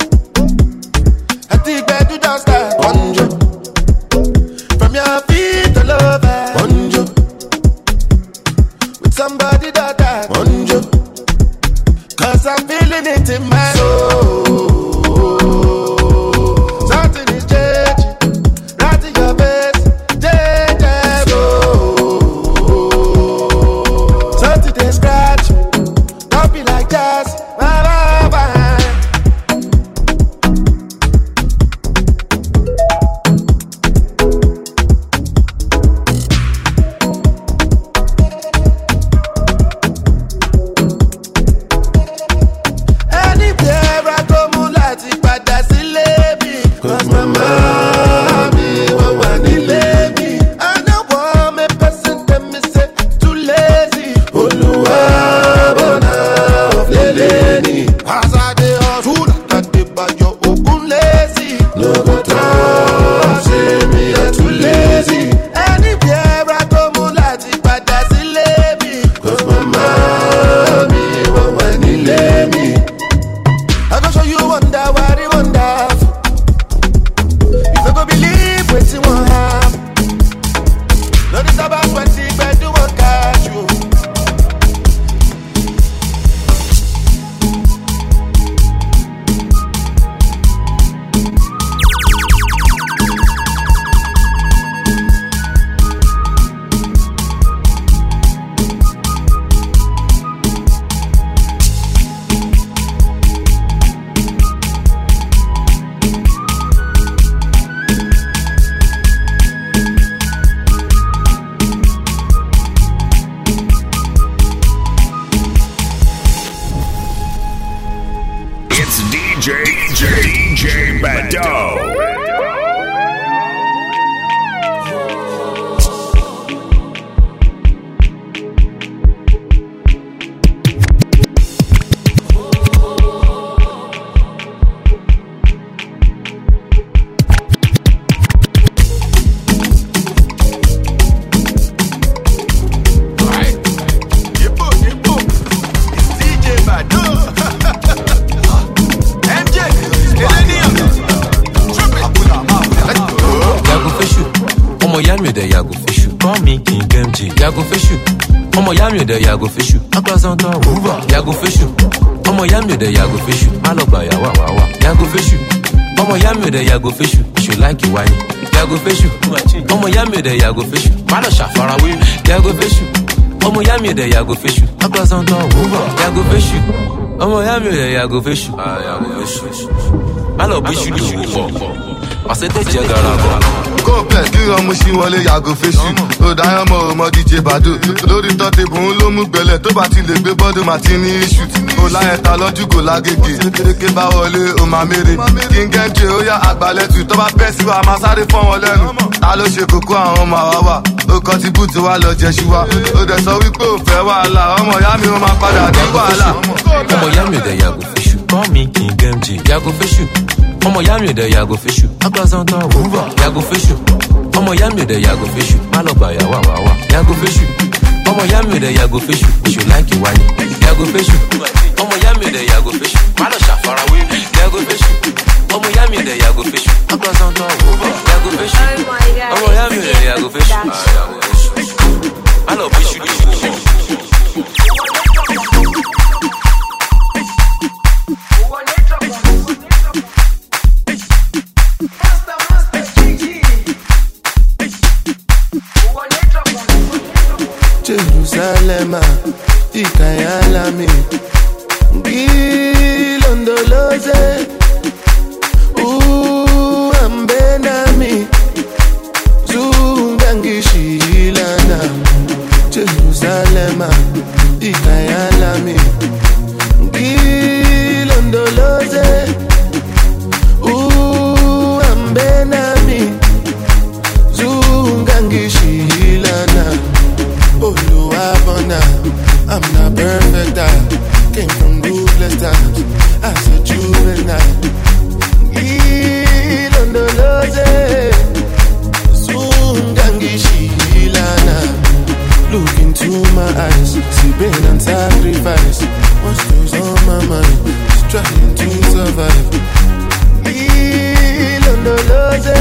S11: I think gbedu don start. Bonjo, from your feet all over. Bonjo, with somebody that that. Bonjo, cause I'm feeling it in my soul. Something is changing, right in your face, change oh. Something they scratch, don't be like jazz, bye bye bye. Anywhere I go, mo láti padà sílé mi. Cause mama mi wọ́n wà nílé mi. I know one me person tell me say too lazy. Olúwa bọ̀nà ọ̀flẹ̀lẹ̀ ni. As I dey hustle like I dey bayo okun lazy. No go talk say me I'm too lazy. Anywhere I go, mo láti padà sílé mi. Cause mama mi wọ́n wà nílé mi. I go show you wonder what it wonderful. You no go believe wetin wan happen. No disturb us when the gbedu wan catch you.
S7: It's D J J J Bado.
S20: Yago fishu, ọmọ ya mi ò dẹ̀ yàgò fishu. Agbázán tán wúwà. Yago fishu, ọmọ ya mi ò dẹ̀ yàgò fishu. Má lọ gbà yàwá wà wà. Yago fishu, ọmọ ya mi ò dẹ̀ yàgò fishu. Iṣu láìkì wáyé. Yago fishu, ọmọ ya mi ò dẹ̀ yàgò fishu. Má lọ ṣàfarawé. Yago fishu, ọmọ ya mi ò dẹ̀ yàgò fishu. Agbázán tán wúwà. Yago fishu, ọmọ ya mi ò dẹ̀ yàgò fishu. Má lọ bí iṣu ní òwò pọ̀. I said they check out.
S21: Go back, kí ọmọ ṣí wọlé yàgò fèsì. Ó dáyọ̀ mọ́ ọmọ D J Bado. Lórí tọ́tẹ̀ bò ń ló mú gbẹlẹ̀ tó bá ti lè gbé bọ́dún màá ti ní iṣu. Ó láyẹ̀ ta lọ́jú kò lágége. Kéréké bá wọlé ó máa mérè. Kí n gẹ́ǹjẹ ó yá àgbàlẹ́tù tó bá bẹ́ sí wa máa sáré fọ́n wọn lẹ́nu. Ta ló ṣe kókó àwọn ọmọ àwa wà? Ó kọ́ ti búùtù wa lọ jẹ ṣúwa. Ó dẹ̀ sọ wípé ò fẹ́ wàhálà. Ọmọ ìyá mi ó máa padà dé wàhálà.
S20: Ọmọ ìyá mi ò dẹ̀ yàgò fèsù. Call me King M J. Yàgò fèsù. Ọmọ ìyá mi ò dẹ̀ yàgò fèsù. Agbazantan wúwà. Yàgò fèsù. Ọmọ ìyá mi ò dẹ̀ yàgò fèsù. Má lọ gbà yàwá wà wà. Yàgò fèsù. Ọmọ ìyá mi ò dẹ̀ yàgò fèsù. Oṣù láìkì wáyé. Yàgò fèsù. Ọmọ ìyá mi ò dẹ̀ yàgò fèsù. Má lọ ṣàfarawé. Yàgò fèsù. Ọmọ ìyá mi ò dẹ̀ yàgò fèsù. Agbazantan wúwà. Yàgò fèsù. Ọmọ ìyá mi ò dẹ̀ yàgò fèsù. Má lọ fèsù ní ìwò.
S22: Jerusalem, Ikayalami, Gilondoloze, Uambenami, Zungangishilana. Jerusalem, Ikayalami, Gilondoloze, Uambenami, Zungangishilana. Oluwabona, I'm not perfect, I came from ruthless times as a juvenile. Ilondoloze, Zungangishilana. Look into my eyes, see pain and sacrifice. What's goes on my mind, just trying to survive. Ilondoloze,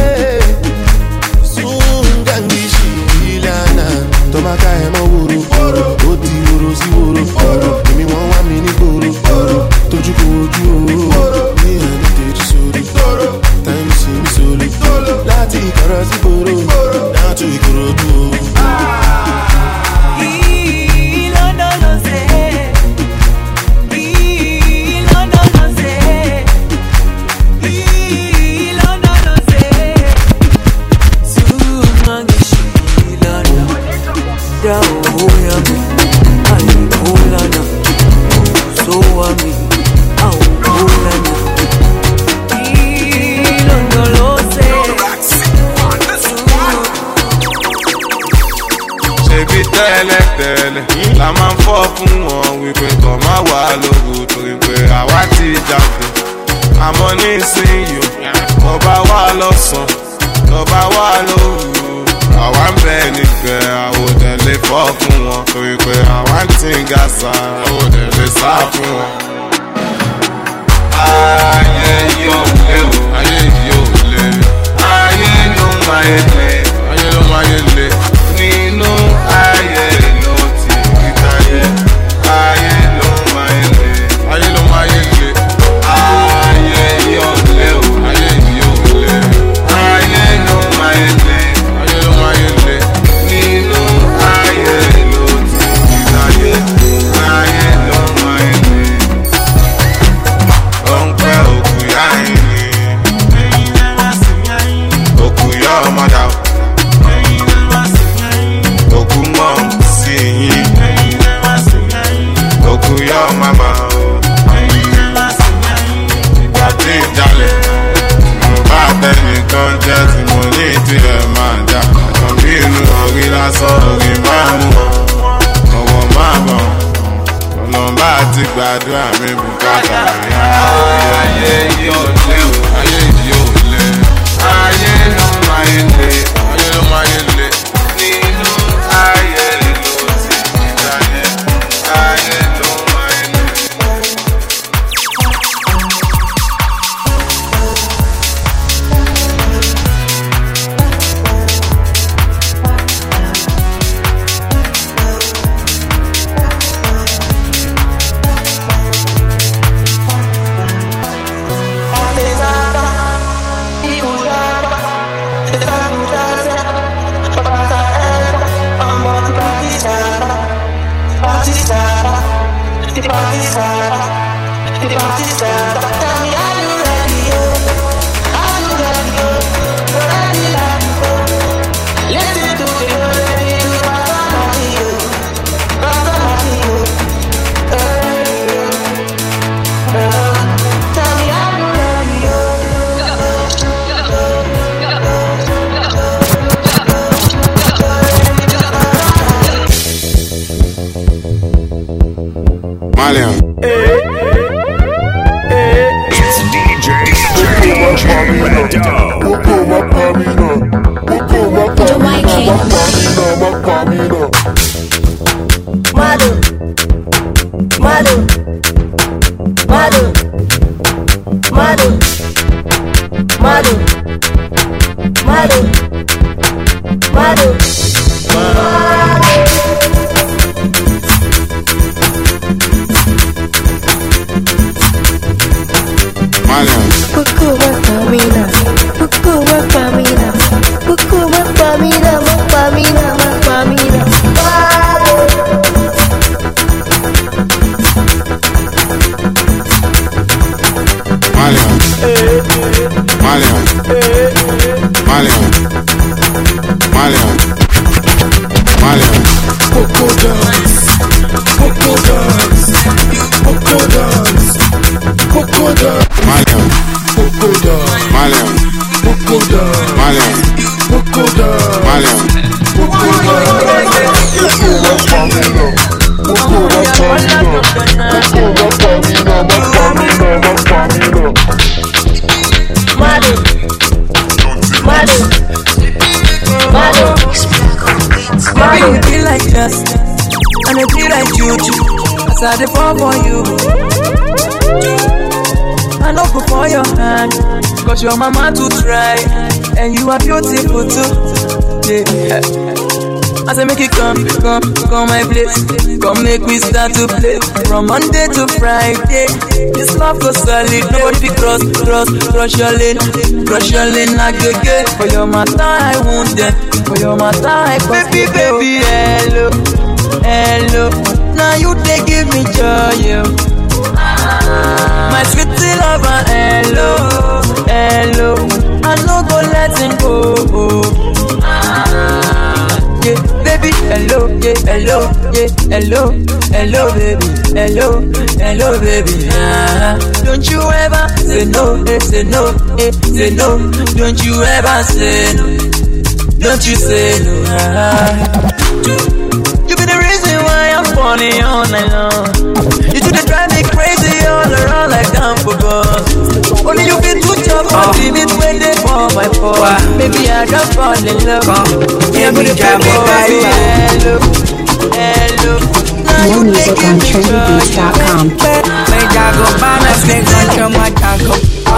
S22: Zungangishilana. Tomaka emo woro, oti woro si woro. Emi won wa mi ni gboro, toju ko oju o. Mi ani teji sori, time si mi soli. Láti ìkọ̀rọ̀ sí gboro, down to Ìkòròdú o.
S17: Tẹ́lẹ̀tẹ́lẹ̀ la máa ń fọ́ fún wọn wípé kàn má wà lóru torí pé àwa ti jáde. Àmọ́ nísìnyí tó bá wà lọ́sàn tó bá wà lóru àwa ń bẹ níbẹ̀ àwòdẹ̀ lè fọ́ fún wọn torí pé àwa ń tí ń ga sa àwòdẹ̀ lè sá fún wọn. Ayé yóò lé o, ayé yóò lé, ayé ló máa yé lé, ayé ló máa yé lé. Nínú ayé ló ti rí táyé, ayé ló máa yé lé, ayé ló máa yé lé. Ayé yóò lé o, ayé yóò lé, ayé ló máa yé lé, ayé ló máa yé lé. Nínú ayé ló ti rí táyé, ayé ló máa yé lé. Ó ń pẹ́ òkú yá ẹ̀yìn, òkú yá ọmọdé. Òkú mọ̀ sí yín, òkú yọ mama o. Ìgbà tí ìjàlẹ̀, mo bá tẹnìkan jẹ́ tí mo ní ìtìlẹ̀ máa jà. Àtàn bí inú orí lásán orí máa mú ọwọ́ máa bọ̀. Ọlọ́mbà ti gbàdúrà mi bùkátà rí. Ayé yóò lé o, ayé yóò lé, ayé ló máa yé lé, ayé ló máa yé lé. Nínú ayé ló ti rí táyé, ayé ló máa yé lé.
S11: Tell me, are you ready? Are you ready?
S17: Malian.
S7: It's D J
S11: Madu, Madu, Madu, Madu, Madu, Madu, Madu,
S17: Malian.
S11: Buku Wapamina, Buku Wapamina, Buku Wapamina, Wapamina, Wapamina,
S17: Malian. Malian. Malian. Malian. Malian.
S4: Poco dance, Poco dance, Poco dance, Poco dance,
S17: Malian.
S4: Poco dance,
S17: Malian.
S4: Poco dance,
S17: Malian.
S4: Poco dance,
S17: Malian.
S4: Poco
S11: Madu, Madu, Madu,
S16: Maybe you feel like just, and it feel like juju. As I dey fall for you, I no go for your hand, cause your mama too try, and you are beautiful too. Yeah. I say make it come, come, come my place. Come make we start to play from Monday to Friday. This love goes solid. Nobody be cross, cross, cross your lane, cross your lane like a gay. For your matter I won't them. For your matter I baby, baby, hello, hello. Now you they give me joy, yo. My sweet lover, hello, hello. I no go letting go. Yeah, baby, hello, yeah, hello, yeah, hello, hello, baby, hello, hello, baby. Ah, don't you ever say no, eh, say no, eh, say no. Don't you ever say no, don't you say no. Ah. You be the reason why I'm funny all night long. You do the drive me crazy all around like I'm for God. Only you be too tough for the limit when they fall my fall. Maybe I just fall in love. Yeah, but if I hello, hello.
S1: More music on trendy beats dot com.
S16: Make I go buy my snakes and show my taco.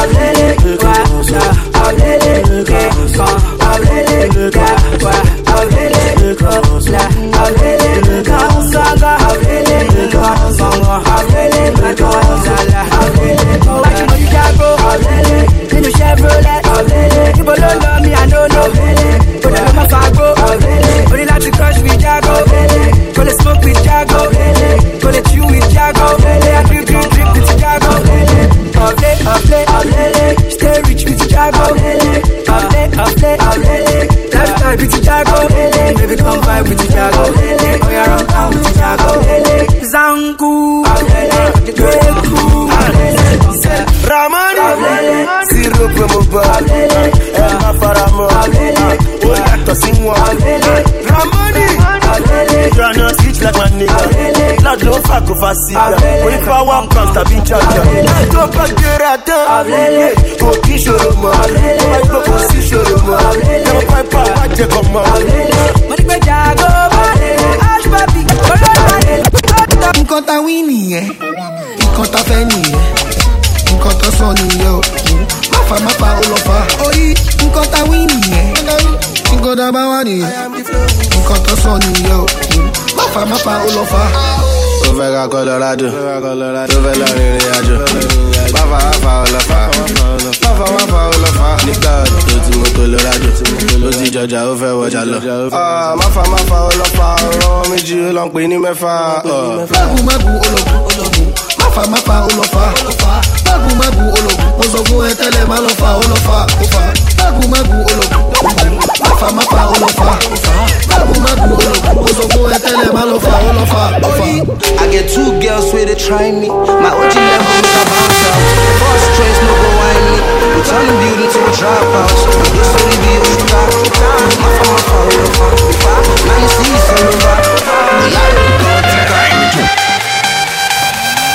S16: Smoke with Jago, go let you with Jago, drip, drip, drip with Jago. Avle, avle, avle, stay rich with Jago. Avle, avle, avle, lifestyle with Jago. Baby, come vibe with Jago. Oh, you're around town with Jago. Zanku, Greku,
S12: Ramani, zero promo bar, Emma Faramo, Oyato Singwa, Ramani. You are not rich like my nigga. Not no fuck of a cigar. When you are one comes to be charger. Don't pack the rata. Go kiss your mom. I go go see your mom. Don't find power. I take a mom.
S16: Money by Jago, Ash Baby.
S4: nǹkan tá wí nìyẹn, nǹkan tá fẹ́ nìyẹn, nǹkan tó sọ nìyẹn o. Máfa máfa ó lọ fà. Orí nǹkan tá wí nìyẹn, nǹkan tá bá wà nìyẹn, nǹkan tó sọ nìyẹn o. Máfa máfa ó lọ fà.
S12: Tó fẹ́ ra Colorado, tó fẹ́ lọ rìnrìn àjò. Máfa máfa ó lọ fà. Máfa máfa ó lọ fà. Nígbà tó ti mú Colorado, ó ti jọjà ó fẹ́ wọjà lọ. Máfa máfa ó lọ fà. Ọ̀rọ̀ méjì ó lọ pè ní mẹ́fà.
S4: Mágùn mágùn ológun ológun, máfa máfa ó lọ fà. Mágùn mágùn ológun, mo sọ fún ẹ tẹ́lẹ̀ má lọ fà ó lọ fà ó fà. Mágùn mágùn ológun, máfa máfa ó lọ fà. Mágùn mágùn ológun, mo sọ fún ẹ tẹ́lẹ̀ má lọ fà ó lọ fà ó fà.
S23: I get two girls where they try me. My O G level is a bounce out. First choice, no go whine me. We turn beauty to a dropout. This will be a sugar. My phone, my phone, my phone. Now you see it's all over.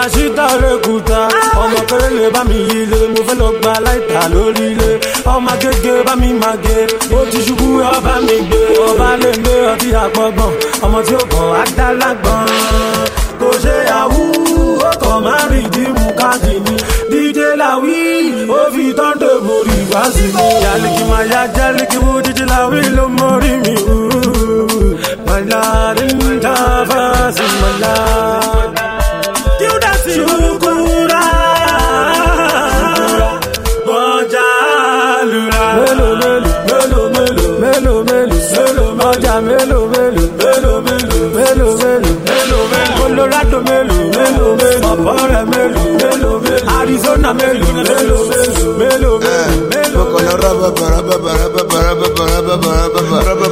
S2: ṣíta rẹ̀kúta ọmọ kẹrẹ́lẹ̀ bá mi yílé mo fẹ́ lọ gba láìta lórí ilé ọmọ gẹ́gẹ́ bá mi máa gé ó ti ṣubú ọba mi gbé ọba lè gbé ọtí àpọ̀gbọ̀n ọmọ tí ó kàn á dá lágbọ̀n kò ṣe àwú ó kàn má rí dìmú káàdì mi díje làwí ó fi tọ́ndé borí wá sí mi àlèkí máa yá jálèkí wo díje làwí ló mórí mi mọ̀lá níta fásí mọ̀lá. Shukura, Moja Lura, Melo Melo, Melo Melo, Melo Melo, Melo Moja Melo Melo, Melo Melo, Melo Melo, Melo Melo, Colorado Melo, Melo Melo, Apora Melo, Melo Melo, Arizona Melo, Melo Melo, Melo Melo, Colorado Baraba Baraba Baraba Baraba Baraba Baraba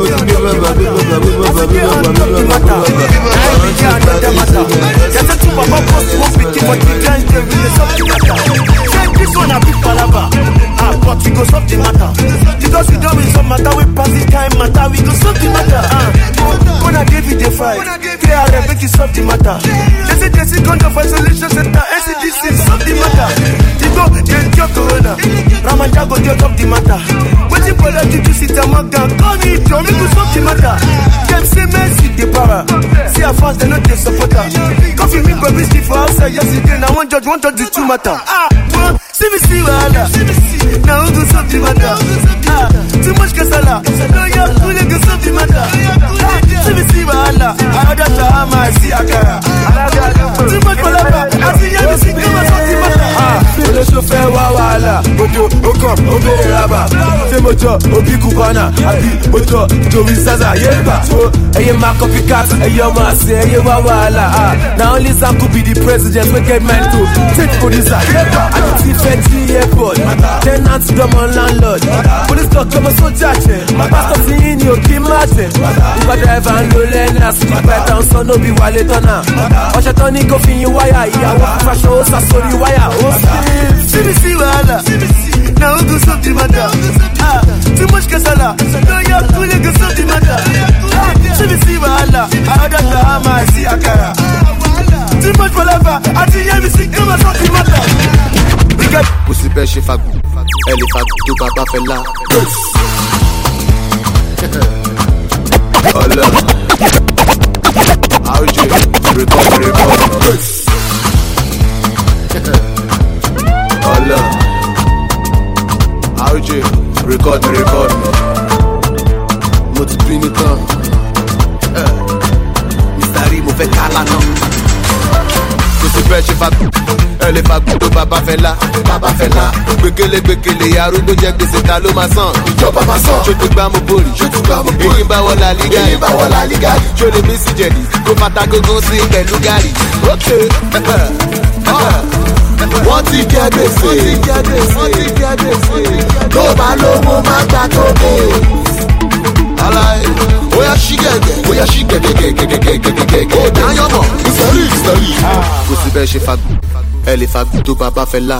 S12: this one a big palava, ah, but we go solve the matter. Because we don't win some matter, we pass this kind matter, we go solve the matter. Ah, when I give you the fight, K R M make you solve the matter. They say they see control for isolation center, N C D C solve the matter. You go, they cure corona, Ramadan go just solve the matter. Waiting for that to sit down, call me, John, me go solve the matter. Them say Messi the para, see how fast they know they support her. Coffee me go whiskey for outside yesterday, now one judge, one judge the two matter. Ah, well, see me see wahala, now who go solve the matter? Ah, too much kasala, no you who they go solve the matter? Ah, see me see wahala, I order shahama, I see akara. Too much palava, I see you, I see come and solve the matter. Ah, le chauffeur wa wahala, moto, okom, obere raba, c'est moto, obi kubana, abi, moto, Joey Zaza, yeba. So, eye ma copycat, eye ma say, eye wa wahala. Ah, now only Sam could be the president, we get men to take for this side. I can see Fenty airport, tenants come on landlord. Police talk come on soldier, my pastor seeing you, keep matching. Uber driver and low lane, sleep right down, so no be wallet on her. Osha Tony go fin you wire, yeah, walk fashion, osa sorry wire, oh, see me see wahala, now who go solve the matter? Ah, too much kasala, no you have to go solve the matter. Ah, see me see wahala, I order shahama, I see akara. Too much palava, I see you, see come and solve the matter. We got
S21: Pussy belle chez Fagou, elle est Fagou, tout papa fait là. Oh là, R J, record, record. Oh là, R J, record, record. Multiplie mes temps. Mystère, mauvais calaton. Pussy belle chez Fagou, elle est Fagou, tout papa fait là. Papa fait là. Bekele, bekele, yarundo, jek de c'est à l'eau ma sang. Job à ma sang. Je te bats mon poli. Je te bats mon poli. Yimba wala liga. Yimba wala liga. Je le missi jelly. Go fata go go si pẹ̀lú gari. Ok. Wọ́n ti jẹ́ gbèsè. Wọ́n ti jẹ́ gbèsè. Wọ́n ti jẹ́ gbèsè. Tó bá lówó má gbà tó dé. Alaye. Oya ṣí gẹ̀gẹ̀. Oya ṣí gẹ̀gẹ̀ gẹ̀gẹ̀ gẹ̀gẹ̀ gẹ̀gẹ̀. Ó dáyọ̀ mọ̀. Ìsọ̀rí ìsọ̀rí. Kò sí bẹ́ẹ̀ ṣe Fagou. Elle est Fagou, tout papa fait là.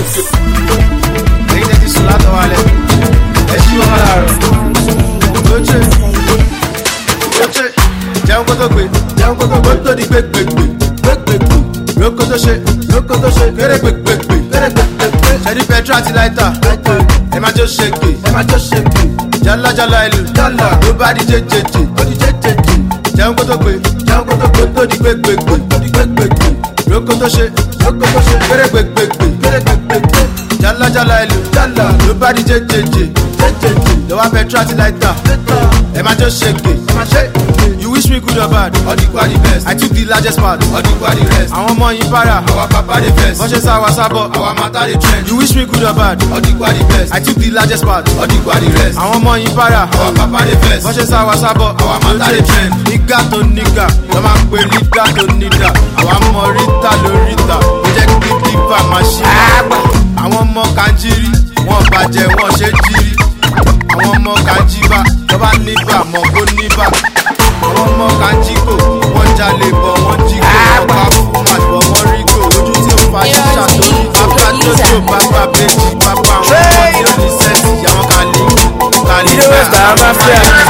S14: Ẹyin tẹ́tí sùn látọ̀ wálẹ̀, ẹ ṣí wọn láàárọ̀. Lóche, lóche, jẹun kó tó gbé, jẹun kó tó gbé tó di gbégbégbé, gbégbégbé. Lóko tó ṣe, lóko tó ṣe, kéré gbégbégbé, kéré gbégbégbé. Ṣẹ́ni pẹ̀tró àti láìta, ẹ máa jó ṣègbè, ẹ máa jó ṣègbè. Jálá jálá ìlú, jálá ló bá di jẹjẹjẹ, ó di jẹjẹjẹ. Jẹun kó tó gbé, jẹun kó tó gbé tó di gbégbégbé, tó di gbégbégbé. Lóko tó ṣe, lóko tó ṣe, kéré gbégbégbé, kéré gbégbégbé. Jálá jálá ìlú, jálá ló bá di jẹjẹjẹ, jẹjẹjẹ. Lọ́wọ́ pẹ̀tró àti láìta, ẹ máa jó ṣègbè, ẹ máa ṣe. You wish me good or bad, Odikwa the best. I took the largest part, Odikwa the rest. Àwọn ọmọ yìí para, our papa the best. Bọ́n ṣe sá wa sábọ̀, our matter the trend. You wish me good or bad, Odikwa the best. I took the largest part, Odikwa the rest. Àwọn ọmọ yìí para, our papa the best. Bọ́n ṣe sá wa sábọ̀, our matter the trend. Nígà tó nígà, lọ́ máa ń pè nígà tó nígà. Àwọn ọmọ ríta ló ríta, ó jẹ́ kí dípà máa ṣe. Àwọn ọmọ Kànjírí, wọ́n bàjẹ́ wọ́n ṣe jírí. Àwọn ọmọ Kànjíbà, tó bá níbà mọ̀ kó níbà. Àwọn ọmọ Kànjíkò, wọ́n jalè bọ̀ wọ́n jíkò. Wọ́n bá fún àgbọ̀ wọ́n rí kò. Ojú tí ó fa ṣíṣà tó ní bàbá Jojo, bàbá Bèjì, bàbá àwọn ọmọ tí ó ní sẹ́ẹ̀sì. Àwọn kàlí, kàlí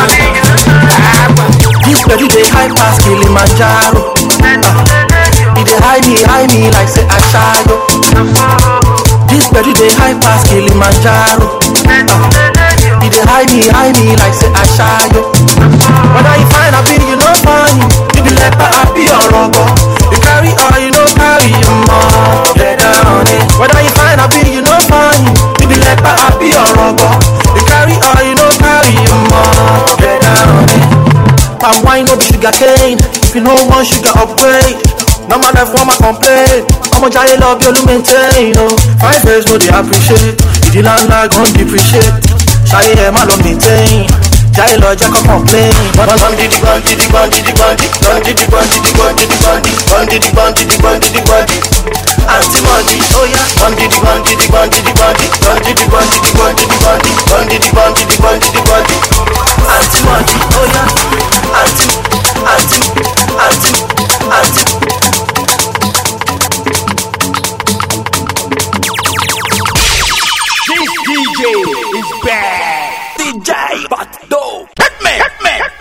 S23: This baby dey high pass Kilimanjaro. He dey
S11: they hide me, hide me like say I shy yo. This body they hide past Kilimanjaro. Uh, he they hide me, hide me like say I shy yo. Whether you find a be, you know funny. You be like I be a rubber. You carry all, you know carry your mom. Get down it. Whether you find a be, you know funny. You be like I be a rubber. You carry all, you know carry your mom. Get down it. Palm wine no be sugar cane. If you know one sugar upgrade. No man left one my complain. I'm a giant love you to maintain. Oh, five years no they appreciate. If the land like gon' depreciate. Shy yeah man don't maintain. Giant love just complain. One diddy one diddy one diddy one diddy one diddy one diddy one diddy one diddy one diddy one diddy one diddy. Anti money, oh yeah. One diddy one diddy one diddy one diddy one diddy one diddy one diddy one diddy one diddy one diddy one diddy one diddy. Anti money, oh yeah. Anti, anti, anti, anti.
S2: This D J is bad. D J Bato. Hit me, hit me.